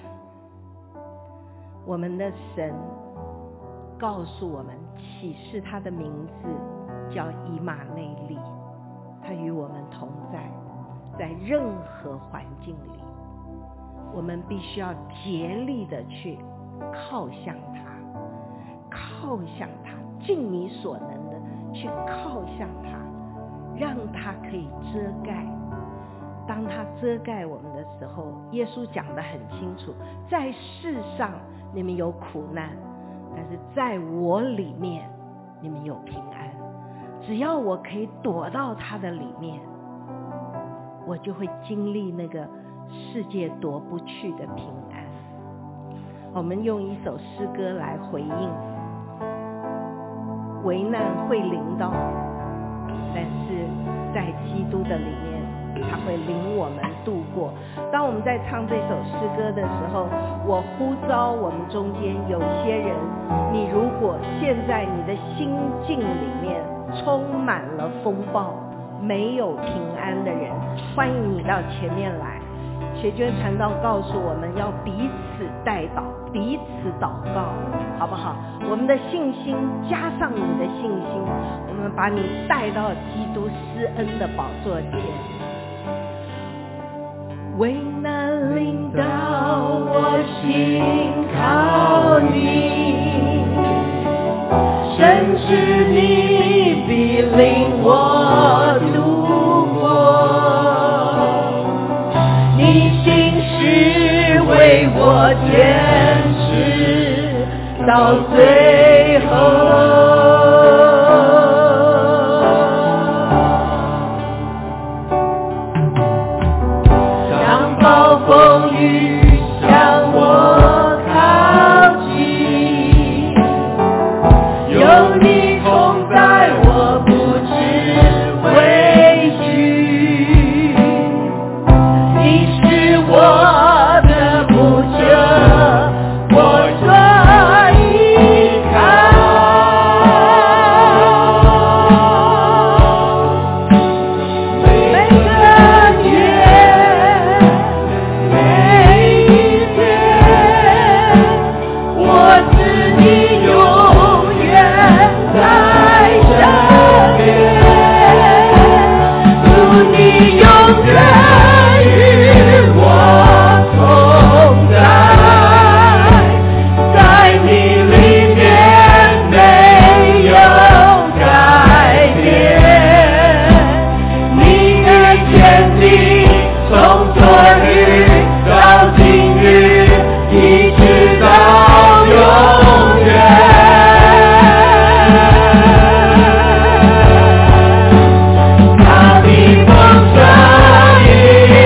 我们的神告诉我们，启示他的名字叫以马内利，他与我们同在，在任何环境里我们必须要竭力的去靠向他，靠向他，尽你所能的去靠向他，让他可以遮盖。当他遮盖我们的时候，耶稣讲得很清楚，在世上你们有苦难，但是在我里面你们有平安。只要我可以躲到他的里面，我就会经历那个世界夺不去的平安。我们用一首诗歌来回应，危难会临到，但是在基督的里面他会领我们度过。当我们在唱这首诗歌的时候，我呼召我们中间有些人，你如果现在你的心境里面充满了风暴，没有平安的人，欢迎你到前面来。学娟传道告诉我们要彼此代祷，彼此祷告，好不好？我们的信心加上你的信心，我们把你带到基督施恩的宝座前。危难临到我心靠你，甚至你必领我度过，你心事为我坚持到最后。风雨向我靠近，有你同在我不知畏惧，你是我的牧者，我专依风吹雨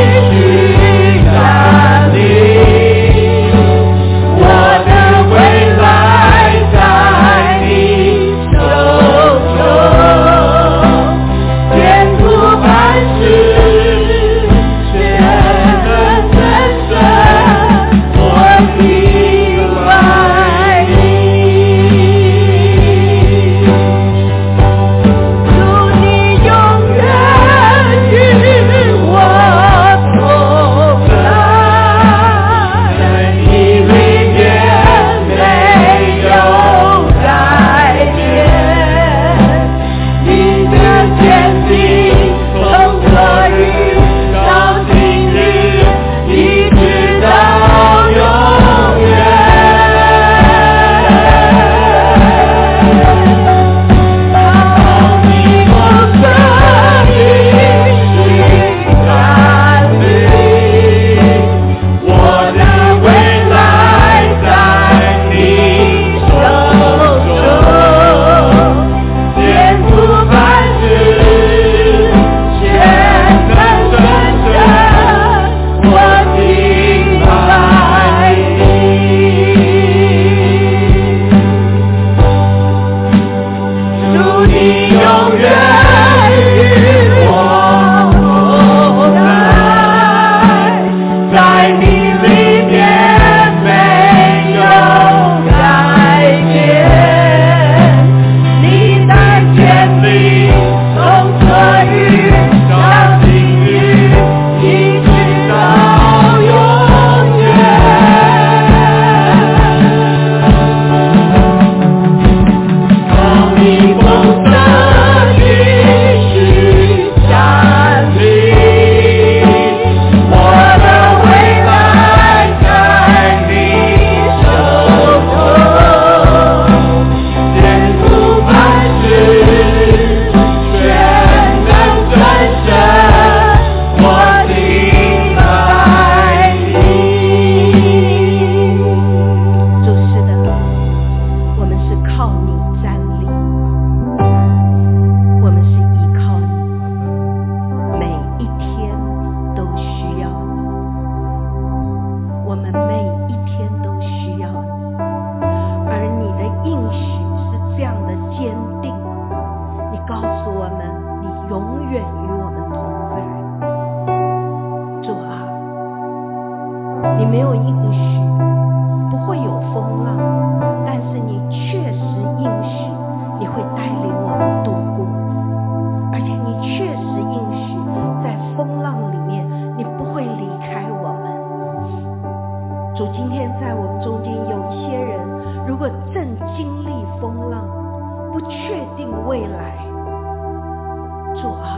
没有应许不会有风浪，但是你确实应许你会带领我们度过，而且你确实应许在风浪里面你不会离开我们。主，今天在我们中间有一些人，如果正经历风浪，不确定未来，主啊，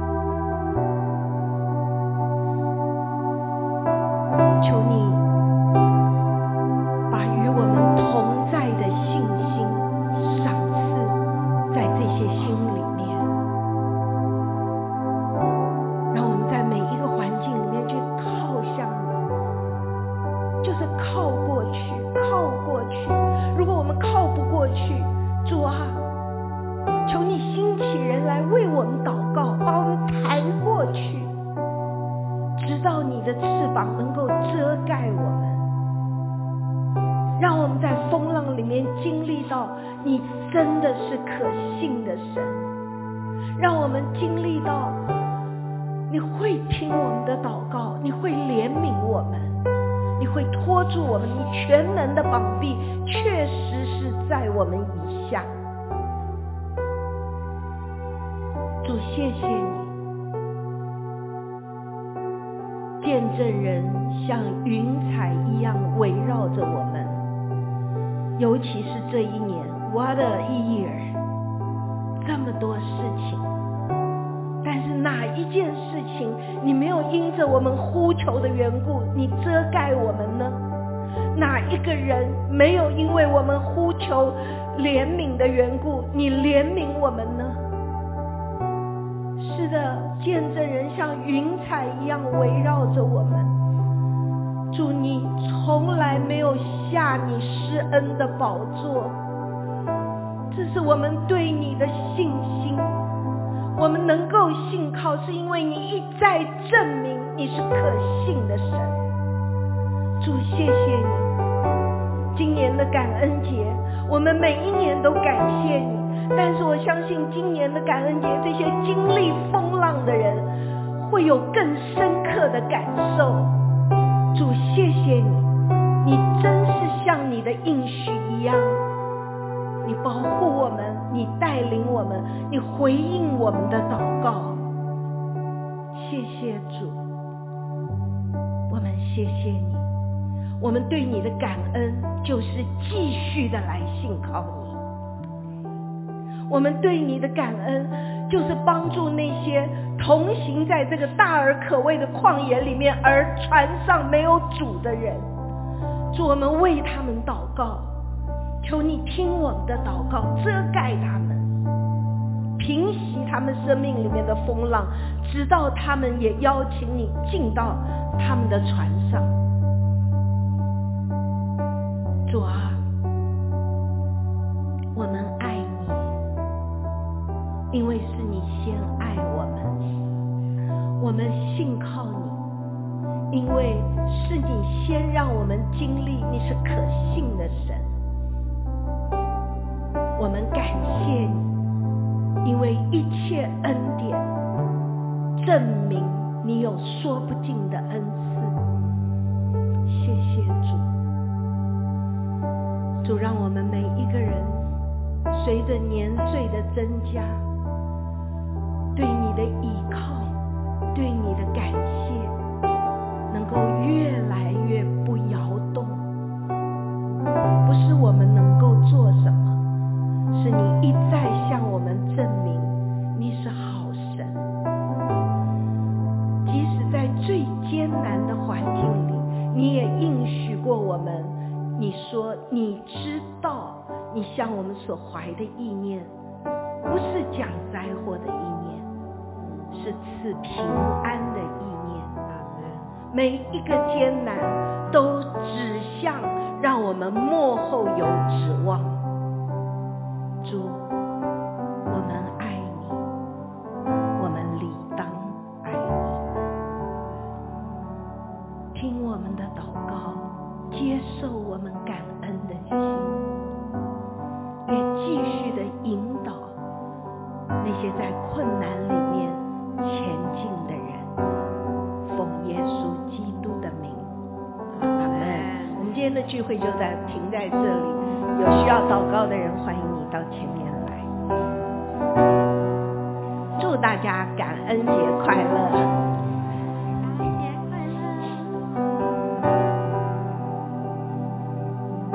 求你把与我们同在的信心赏赐在这些心里面，让我们在每一个环境里面去靠向你，就是靠过去，靠过去。如果我们靠不过去，主啊，求你兴起人来为我们祷告，把我们抬过去，直到你的翅膀能够遮盖我们，让我们在风浪里面经历到你真的是可信的神，让我们经历到你会听我们的祷告，你会怜悯我们，你会拖住我们，你全能的膀臂确实是在我们以下。主，谢谢你，见证人像云彩一样围绕着我们，尤其是这一年 What a year， 这么多事情，但是哪一件事情你没有因着我们呼求的缘故你遮盖我们呢？哪一个人没有因为我们呼求怜悯的缘故你怜悯我们呢？是的，见证人像云彩一样围绕着我们。主，你从来没有下你施恩的宝座，这是我们对你的信心。我们能够信靠，是因为你一再证明你是可信的神。主，谢谢你，今年的感恩节，我们每一年都感谢你，但是我相信今年的感恩节，这些经历风浪的人会有更深刻的感受。主，谢谢你，你真是像你的应许一样，你保护我们，你带领我们，你回应我们的祷告。谢谢主，我们谢谢你，我们对你的感恩就是继续的来信靠你，我们对你的感恩就是帮助那些同行在这个大而可畏的旷野里面而船上没有主的人。主，我们为他们祷告，求你听我们的祷告，遮盖他们，平息他们生命里面的风浪，直到他们也邀请你进到他们的船上。主啊，我们爱你，因为是你先爱我们，我们信靠你，因为是你先让我们经历你是可信的神。我们感谢你，因为一切恩典证明你有说不尽的恩赐。谢谢主，主，让我们每一个人随着年岁的增加，对你的依靠，对你的感谢能够越来越不摇动。不是我们能够做什么，是你一再向我们证明你是好神。即使在最艰难的环境里，你也应许过我们，你说你知道你向我们所怀的意念不是降灾祸的意念，是赐平安的意念。每一个艰难都指向让我们末后有指望。主，我们爱你，我们理当爱你。听我们的祷告，接受我们感恩的心，也继续的引导那些在困难里面前进的人。奉耶稣基督的名，阿们。 天的聚会就在停在这里，有需要祷告的人，欢迎你到前面来。祝大家感恩节快乐！